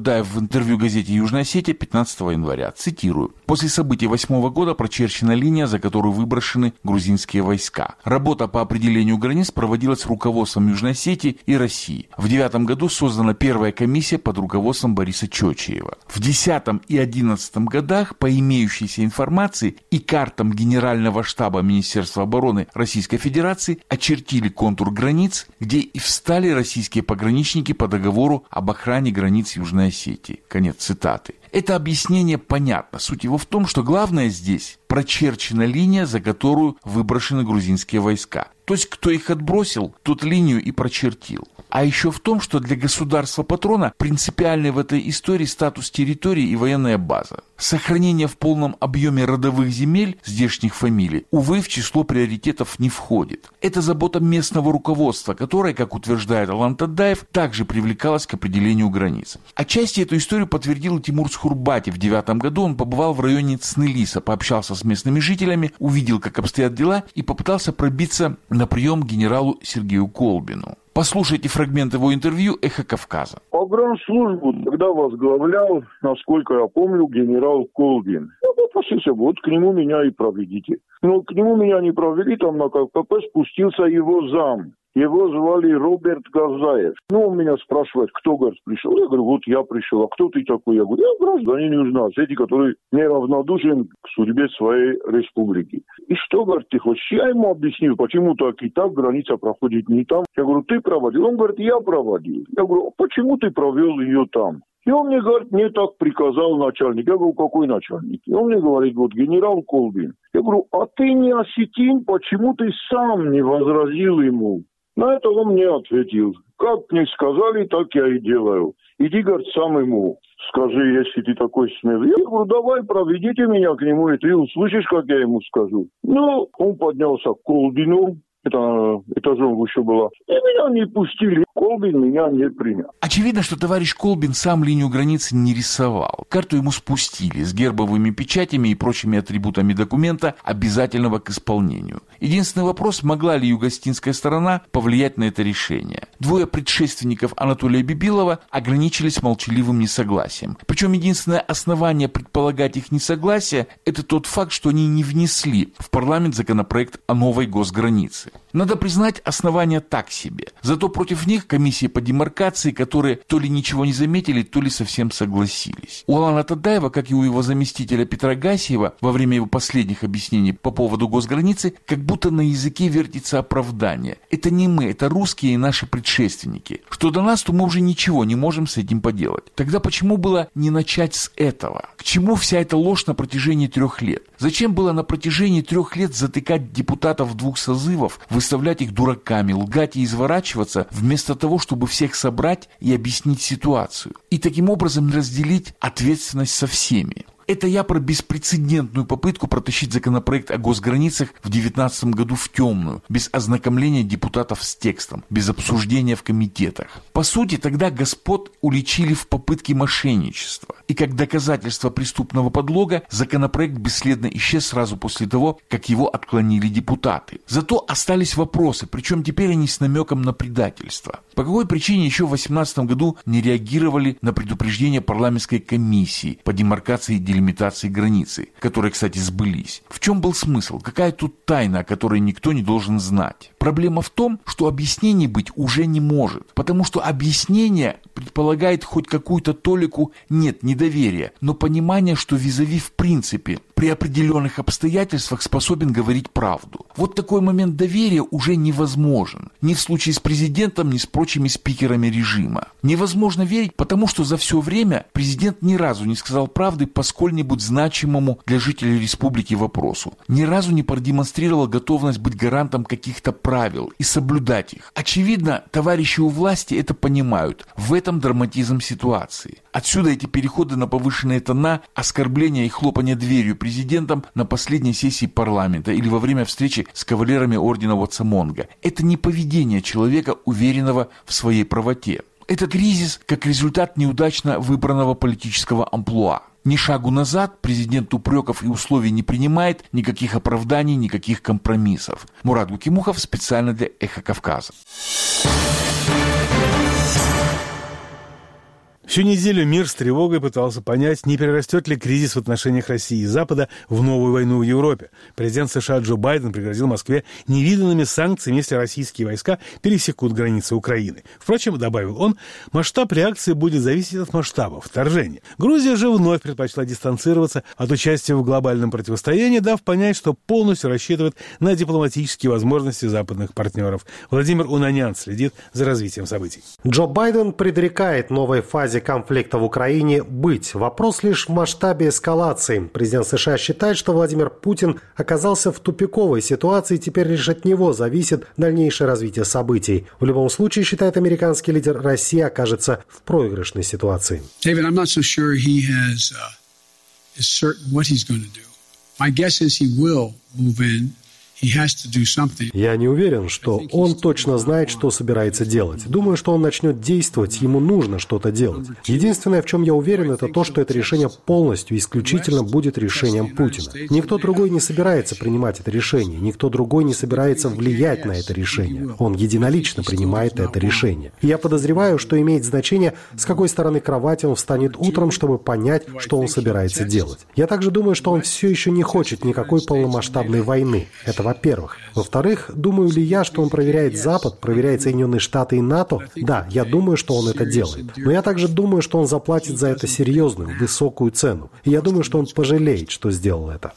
Даев в интервью газете «Южная Осетия» пятнадцатого января. Цитирую. «После событий восьмого года прочерчена линия, за которую выброшены грузинские войска. Работа по определению границ проводилась руководством Южной Осетии и России. В девятом году создана первая комиссия под руководством Бориса Чочиева. В десятом и одиннадцатом годах по имеющейся информации и картам Генерального штаба Министерства обороны Российской Федерации очертили контур границ, где и встали российские пограничники по договору об охране границ Южной Осетии». Конец цитаты. Это объяснение понятно. Суть его в том, что главное здесь – прочерчена линия, за которую выброшены грузинские войска. То есть, кто их отбросил, тот линию и прочертил. А еще в том, что для государства-патрона принципиальный в этой истории статус территории и военная база. Сохранение в полном объеме родовых земель здешних фамилий, увы, в число приоритетов не входит. Это забота местного руководства, которое, как утверждает Алан Тадаев, также привлекалось к определению границ. Отчасти эту историю подтвердил Тимур Схурбати. В девятом году он побывал в районе Цнелиса, пообщался с местными жителями, увидел, как обстоят дела, и попытался пробиться на прием к генералу Сергею Колбину. Послушайте фрагмент его интервью «Эхо Кавказа». Погранслужбу тогда возглавлял, насколько я помню, генерал Колбин. Я попросился, вот к нему меня и проведите. Но к нему меня не провели, там на КПП спустился его зам. Его звали Роберт Газаев. Ну, он меня спрашивает, кто, говорит, пришел. Я говорю, вот я пришел. А кто ты такой? Я говорю, я гражданин Южной Осетии, который неравнодушен к судьбе своей республики. И что, говорит, ты хочешь? Я ему объяснил, почему так и так граница проходит не там. Я говорю, ты проводил? Он говорит, я проводил. Я говорю, а почему ты провел ее там? И он мне говорит, мне так приказал начальник. Я говорю, какой начальник? И он мне говорит, вот генерал Колбин. Я говорю, а ты не осетин, почему ты сам не возразил ему? На это он мне ответил, как мне сказали, так я и делаю. Иди, говорит, сам ему скажи, если ты такой смелый. Я говорю, давай, проведите меня к нему, и ты услышишь, как я ему скажу. Ну, он поднялся к Колбину, это этажом выше была, и меня не пустили. Колбин меня не принял. Очевидно, что товарищ Колбин сам линию границы не рисовал. Карту ему спустили с гербовыми печатями и прочими атрибутами документа, обязательного к исполнению. Единственный вопрос, могла ли юго-осетинская сторона повлиять на это решение. Двое предшественников Анатолия Бибилова ограничились молчаливым несогласием. Причем единственное основание предполагать их несогласие – это тот факт, что они не внесли в парламент законопроект о новой госгранице. Надо признать, основания так себе. Зато против них комиссии по демаркации, которые то ли ничего не заметили, то ли совсем согласились. У Алана Тадаева, как и у его заместителя Петра Гасиева, во время его последних объяснений по поводу госграницы, как будто на языке вертится оправдание. Это не мы, это русские и наши предшественники. Что до нас, то мы уже ничего не можем с этим поделать. Тогда почему было не начать с этого? К чему вся эта ложь на протяжении трех лет? Зачем было на протяжении трех лет затыкать депутатов двух созывов, выставлять их дураками, лгать и изворачиваться, вместо того, чтобы всех собрать и объяснить ситуацию? И таким образом разделить ответственность со всеми. Это я про беспрецедентную попытку протащить законопроект о госграницах в девятнадцатом году в темную, без ознакомления депутатов с текстом, без обсуждения в комитетах. По сути, тогда господ уличили в попытке мошенничества. И как доказательство преступного подлога законопроект бесследно исчез сразу после того, как его отклонили депутаты. Зато остались вопросы, причем теперь они с намеком на предательство. По какой причине еще в две тысячи восемнадцатом году не реагировали на предупреждение парламентской комиссии по демаркации и делимитации границы, которые, кстати, сбылись? В чем был смысл? Какая тут тайна, о которой никто не должен знать? Проблема в том, что объяснений быть уже не может, потому что объяснение предполагает хоть какую-то толику, нет, недоверия, но понимание, что визави в принципе при определенных обстоятельствах способен говорить правду. Вот такой момент доверия уже невозможен. Ни в случае с президентом, ни с прочими спикерами режима. Невозможно верить, потому что за все время президент ни разу не сказал правды по сколь-нибудь значимому для жителей республики вопросу. Ни разу не продемонстрировал готовность быть гарантом каких-то правил и соблюдать их. Очевидно, товарищи у власти это понимают. В этом драматизм ситуации. Отсюда эти переходы на повышенные тона, оскорбления и хлопания дверью президентом на последней сессии парламента или во время встречи с кавалерами ордена Вацамонга. Это не поведение человека, уверенного в своей правоте. Это кризис как результат неудачно выбранного политического амплуа. Ни шагу назад, президент упреков и условий не принимает, никаких оправданий, никаких компромиссов. Мурат Гукимухов специально для «Эхо Кавказа». Всю неделю мир с тревогой пытался понять, не перерастет ли кризис в отношениях России и Запада в новую войну в Европе. Президент США Джо Байден пригрозил Москве невиданными санкциями, если российские войска пересекут границы Украины. Впрочем, добавил он, масштаб реакции будет зависеть от масштаба вторжения. Грузия же вновь предпочла дистанцироваться от участия в глобальном противостоянии, дав понять, что полностью рассчитывает на дипломатические возможности западных партнеров. Владимир Унанян следит за развитием событий. Джо Байден предрекает новой фазе конфликта в Украине быть. Вопрос лишь в масштабе эскалации. Президент США считает, что Владимир Путин оказался в тупиковой ситуации, и теперь лишь от него зависит дальнейшее развитие событий. В любом случае, считает американский лидер, Россия окажется в проигрышной ситуации. David, I'm not so sure he has uh, is certain what he's going to do. My guess is he will move in. Я не уверен, что он точно знает, что собирается делать. Думаю, что он начнет действовать, ему нужно что-то делать. Единственное, в чем я уверен, это то, что это решение полностью, исключительно будет решением Путина. Никто другой не собирается принимать это решение, никто другой не собирается влиять на это решение. Он единолично принимает это решение. И я подозреваю, что имеет значение, с какой стороны кровати он встанет утром, чтобы понять, что он собирается делать. Я также думаю, что он все еще не хочет никакой полномасштабной войны. Это во-первых. Во-вторых, думаю ли я, что он проверяет Запад, проверяет Соединенные Штаты и НАТО? Да, я думаю, что он это делает. Но я также думаю, что он заплатит за это серьезную, высокую цену. И я думаю, что он пожалеет, что сделал это.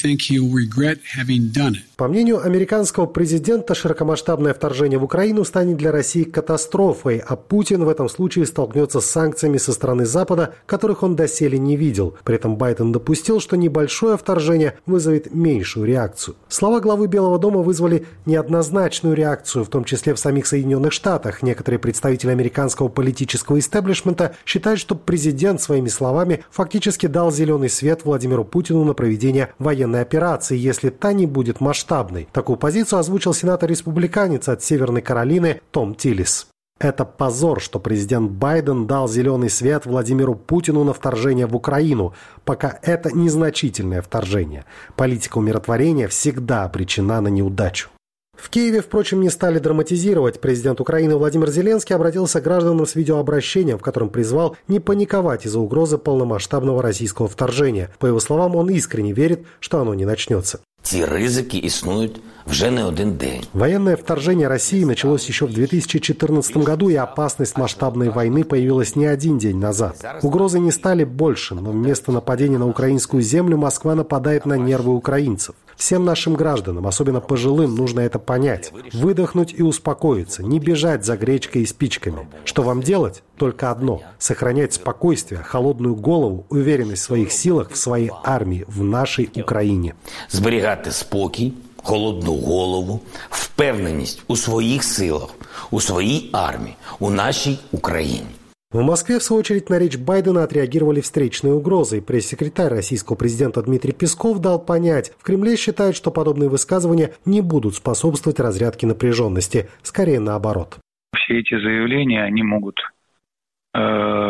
По мнению американского президента, широкомасштабное вторжение в Украину станет для России катастрофой, а Путин в этом случае столкнется с санкциями со стороны Запада, которых он доселе не видел. При этом Байден допустил, что небольшое вторжение вызовет меньшую реакцию. Слова главы Белого дома вызвали неоднозначную реакцию, в том числе в самих Соединенных Штатах. Некоторые представители американского политического истеблишмента считают, что президент своими словами фактически дал зеленый свет Владимиру Путину на проведение военной операции, если та не будет масштабной. Такую позицию озвучил сенатор-республиканец от Северной Каролины Том Тиллис. Это позор, что президент Байден дал зеленый свет Владимиру Путину на вторжение в Украину, пока это незначительное вторжение. Политика умиротворения всегда обречена на неудачу. В Киеве, впрочем, не стали драматизировать. Президент Украины Владимир Зеленский обратился к гражданам с видеообращением, в котором призвал не паниковать из-за угрозы полномасштабного российского вторжения. По его словам, он искренне верит, что оно не начнется. Ці ризики існують вже не один день. Военное вторжение России началось еще в две тысячи четырнадцатом году, и опасность масштабной войны появилась не один день назад. Угрозы не стали больше, но вместо нападения на украинскую землю Москва нападает на нервы украинцев. Всем нашим гражданам, особенно пожилым, нужно это понять. Выдохнуть и успокоиться, не бежать за гречкой и спичками. Что вам делать? Только одно – сохранять спокойствие, холодную голову, уверенность в своих силах, в своей армии, в нашей Украине. Зберігати спокій, холодну голову, впевненість у своїх силах, у своїй армії, у нашій Україні. В Москве, в свою очередь, на речь Байдена отреагировали встречной угрозой. Пресс-секретарь российского президента Дмитрий Песков дал понять, в Кремле считают, что подобные высказывания не будут способствовать разрядке напряженности, скорее наоборот. Все эти заявления, они могут э,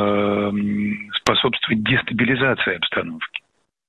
способствовать дестабилизации обстановки,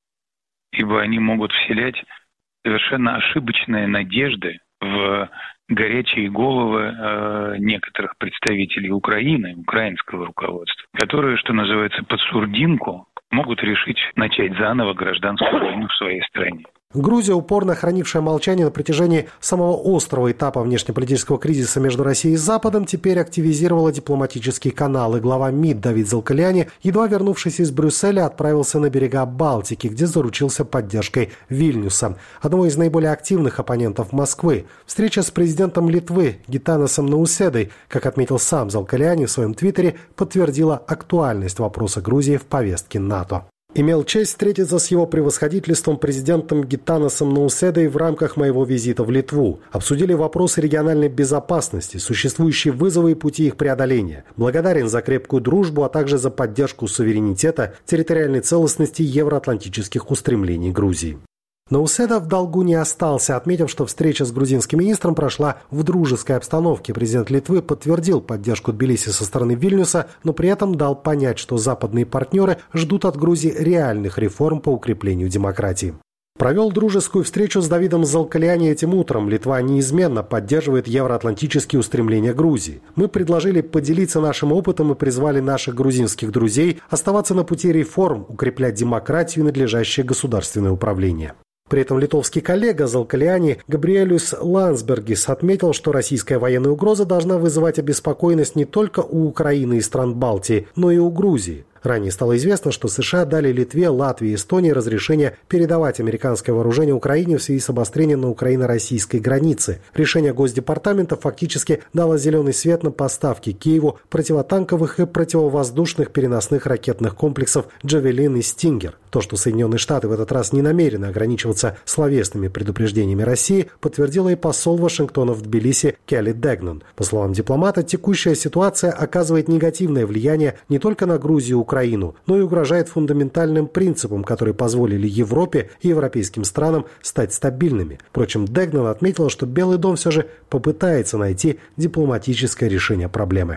ибо они могут вселять совершенно ошибочные надежды в горячие головы э, некоторых представителей Украины, украинского руководства, которые, что называется, под сурдинку могут решить начать заново гражданскую войну в своей стране. Грузия, упорно хранившая молчание на протяжении самого острого этапа внешнеполитического кризиса между Россией и Западом, теперь активизировала дипломатические каналы. Глава МИД Давид Залкаляни, едва вернувшись из Брюсселя, отправился на берега Балтики, где заручился поддержкой Вильнюса, одного из наиболее активных оппонентов Москвы. Встреча с президентом Литвы Гитанасом Науседой, как отметил сам Залкаляни в своем твиттере, подтвердила актуальность вопроса Грузии в повестке НАТО. Имел честь встретиться с его превосходительством президентом Гитанасом Науседой в рамках моего визита в Литву. Обсудили вопросы региональной безопасности, существующие вызовы и пути их преодоления. Благодарен за крепкую дружбу, а также за поддержку суверенитета, территориальной целостности и евроатлантических устремлений Грузии. Науседа в долгу не остался, отметив, что встреча с грузинским министром прошла в дружеской обстановке. Президент Литвы подтвердил поддержку Тбилиси со стороны Вильнюса, но при этом дал понять, что западные партнеры ждут от Грузии реальных реформ по укреплению демократии. Провел дружескую встречу с Давидом Залкаляни этим утром. Литва неизменно поддерживает евроатлантические устремления Грузии. Мы предложили поделиться нашим опытом и призвали наших грузинских друзей оставаться на пути реформ, укреплять демократию и надлежащее государственное управление. При этом литовский коллега Залкаляни Габриэлюс Ландсбергис отметил, что российская военная угроза должна вызывать обеспокоенность не только у Украины и стран Балтии, но и у Грузии. Ранее стало известно, что США дали Литве, Латвии и Эстонии разрешение передавать американское вооружение Украине в связи с обострением на украино-российской границе. Решение Госдепартамента фактически дало зеленый свет на поставки Киеву противотанковых и противовоздушных переносных ракетных комплексов «Джавелин» и «Стингер». То, что Соединенные Штаты в этот раз не намерены ограничиваться словесными предупреждениями России, подтвердила и посол Вашингтона в Тбилиси Келли Дегнан. По словам дипломата, текущая ситуация оказывает негативное влияние не только на Грузию и Украину, но и угрожает фундаментальным принципам, которые позволили Европе и европейским странам стать стабильными. Впрочем, Дегнан отметила, что Белый дом все же попытается найти дипломатическое решение проблемы.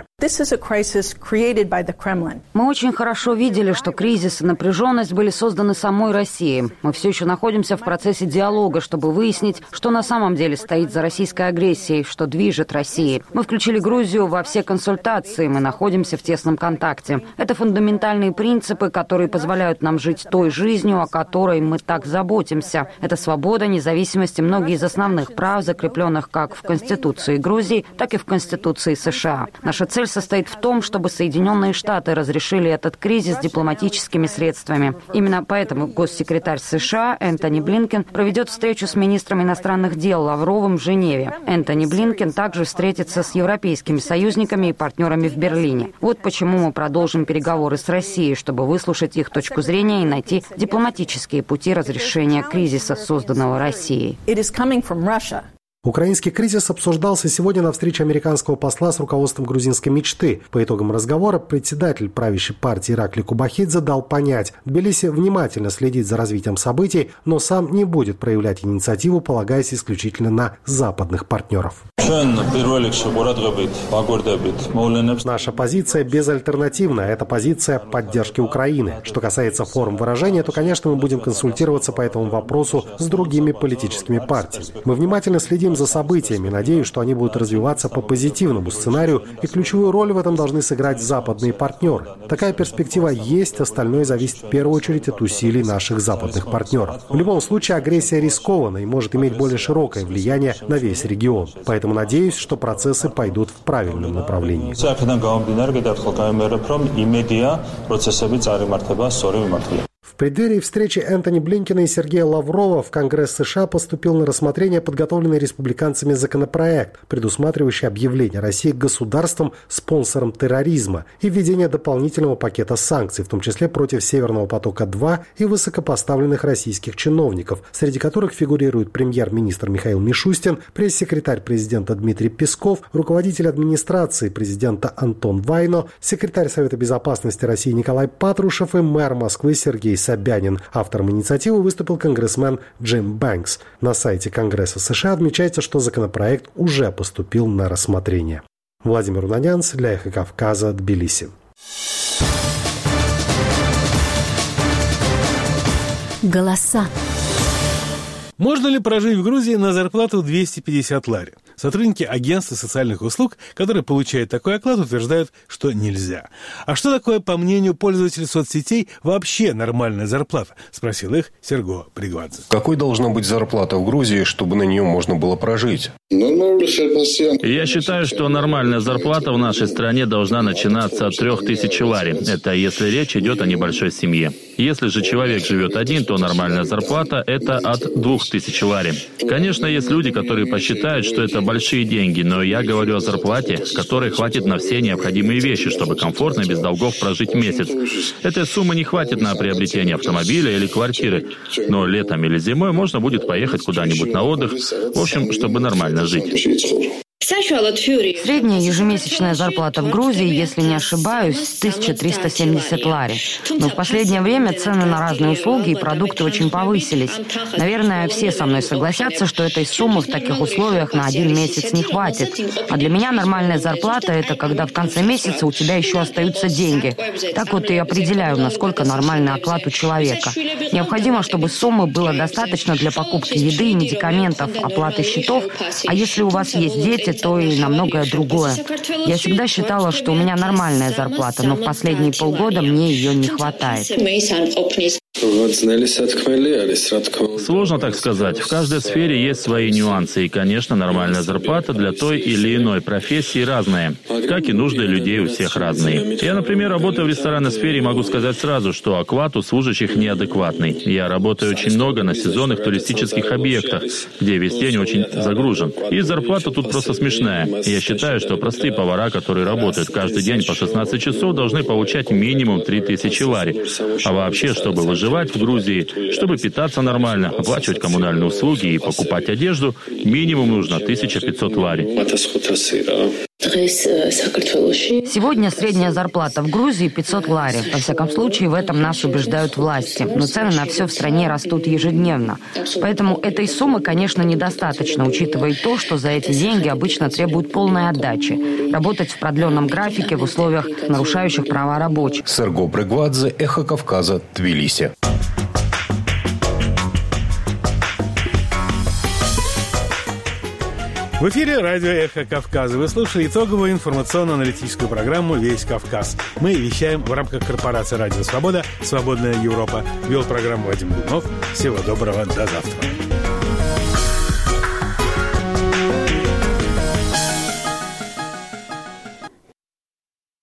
Мы очень хорошо видели, что кризис и напряженность были созданы самой Россией. Мы все еще находимся в процессе диалога, чтобы выяснить, что на самом деле стоит за российской агрессией, что движет Россией. Мы включили Грузию во все консультации, мы находимся в тесном контакте. Это фундаментальные принципы, которые позволяют нам жить той жизнью, о которой мы так заботимся. Это свобода, независимость и многие из основных прав, закрепленных как в Конституции Грузии, так и в Конституции США. Наша цель состоит в том, чтобы Соединенные Штаты разрешили этот кризис дипломатическими средствами. Именно поэтому госсекретарь США Энтони Блинкен проведет встречу с министром иностранных дел Лавровым в Женеве. Энтони Блинкен также встретится с европейскими союзниками и партнерами в Берлине. Вот почему мы продолжим переговоры с Россией, чтобы выслушать их точку зрения и найти дипломатические пути разрешения кризиса, созданного Россией. Украинский кризис обсуждался сегодня на встрече американского посла с руководством грузинской мечты. По итогам разговора председатель правящей партии Иракли Кубахидзе дал понять, Тбилиси внимательно следит за развитием событий, но сам не будет проявлять инициативу, полагаясь исключительно на западных партнеров. Наша позиция безальтернативна. Это позиция поддержки Украины. Что касается форм выражения, то, конечно, мы будем консультироваться по этому вопросу с другими политическими партиями. Мы внимательно следим за событиями. Надеюсь, что они будут развиваться по позитивному сценарию, и ключевую роль в этом должны сыграть западные партнеры. Такая перспектива есть, остальное зависит в первую очередь от усилий наших западных партнеров. В любом случае, агрессия рискована и может иметь более широкое влияние на весь регион. Поэтому надеюсь, что процессы пойдут в правильном направлении. В преддверии встречи Энтони Блинкена и Сергея Лаврова в Конгресс США поступил на рассмотрение подготовленный республиканцами законопроект, предусматривающий объявление России государством спонсором терроризма и введение дополнительного пакета санкций, в том числе против Северного потока-два и высокопоставленных российских чиновников, среди которых фигурируют премьер-министр Михаил Мишустин, пресс-секретарь президента Дмитрий Песков, руководитель администрации президента Антон Вайно, секретарь Совета безопасности России Николай Патрушев и мэр Москвы Сергей Собянин. Автором инициативы выступил конгрессмен Джим Бэнкс. На сайте Конгресса США отмечается, что законопроект уже поступил на рассмотрение. Владимир Унанянц для Эхо Кавказа, Тбилиси. Голоса. Можно ли прожить в Грузии на зарплату двести пятьдесят лари? Сотрудники агентства социальных услуг, которые получают такой оклад, утверждают, что нельзя. А что такое, по мнению пользователей соцсетей, вообще нормальная зарплата? Спросил их Серго Пригвадзе. Какой должна быть зарплата в Грузии, чтобы на нее можно было прожить? Я считаю, что нормальная зарплата в нашей стране должна начинаться от трех тысяч лари. Это если речь идет о небольшой семье. Если же человек живет один, то нормальная зарплата – это от двух тысяч лари. Конечно, есть люди, которые посчитают, что это большие деньги, но я говорю о зарплате, которой хватит на все необходимые вещи, чтобы комфортно и без долгов прожить месяц. Этой суммы не хватит на приобретение автомобиля или квартиры, но летом или зимой можно будет поехать куда-нибудь на отдых, в общем, чтобы нормально жить. Средняя ежемесячная зарплата в Грузии, если не ошибаюсь, тысяча триста семьдесят лари. Но в последнее время цены на разные услуги и продукты очень повысились. Наверное, все со мной согласятся, что этой суммы в таких условиях на один месяц не хватит. А для меня нормальная зарплата – это когда в конце месяца у тебя еще остаются деньги. Так вот и определяю, насколько нормальный оклад у человека. Необходимо, чтобы суммы было достаточно для покупки еды и медикаментов, оплаты счетов, а если у вас есть дети, то и на многое другое. Я всегда считала, что у меня нормальная зарплата, но в последние полгода мне ее не хватает. Сложно так сказать. В каждой сфере есть свои нюансы. И, конечно, нормальная зарплата для той или иной профессии разная. Как и нужды людей у всех разные. Я, например, работаю в ресторанной сфере и могу сказать сразу, что оклад у служащих неадекватный. Я работаю очень много на сезонных туристических объектах, где весь день очень загружен. И зарплата тут просто смешная. Я считаю, что простые повара, которые работают каждый день по шестнадцать часов, должны получать минимум три тысячи лари. А вообще, чтобы выживать в Грузии, чтобы питаться нормально, оплачивать коммунальные услуги и покупать одежду, минимум нужно тысяча пятьсот лари. Сегодня средняя зарплата в Грузии пятьсот лари. Во всяком случае, в этом нас убеждают власти. Но цены на все в стране растут ежедневно. Поэтому этой суммы, конечно, недостаточно, учитывая то, что за эти деньги обычно требуют полной отдачи. Работать в продленном графике в условиях, нарушающих права рабочих. Серго Бригвадзе, Эхо Кавказа, Тбилиси. В эфире радио «Эхо Кавказа». Вы слушали итоговую информационно-аналитическую программу «Весь Кавказ». Мы вещаем в рамках корпорации «Радио Свобода», «Свободная Европа». Вел программу Вадим Дубнов. Всего доброго, до завтра.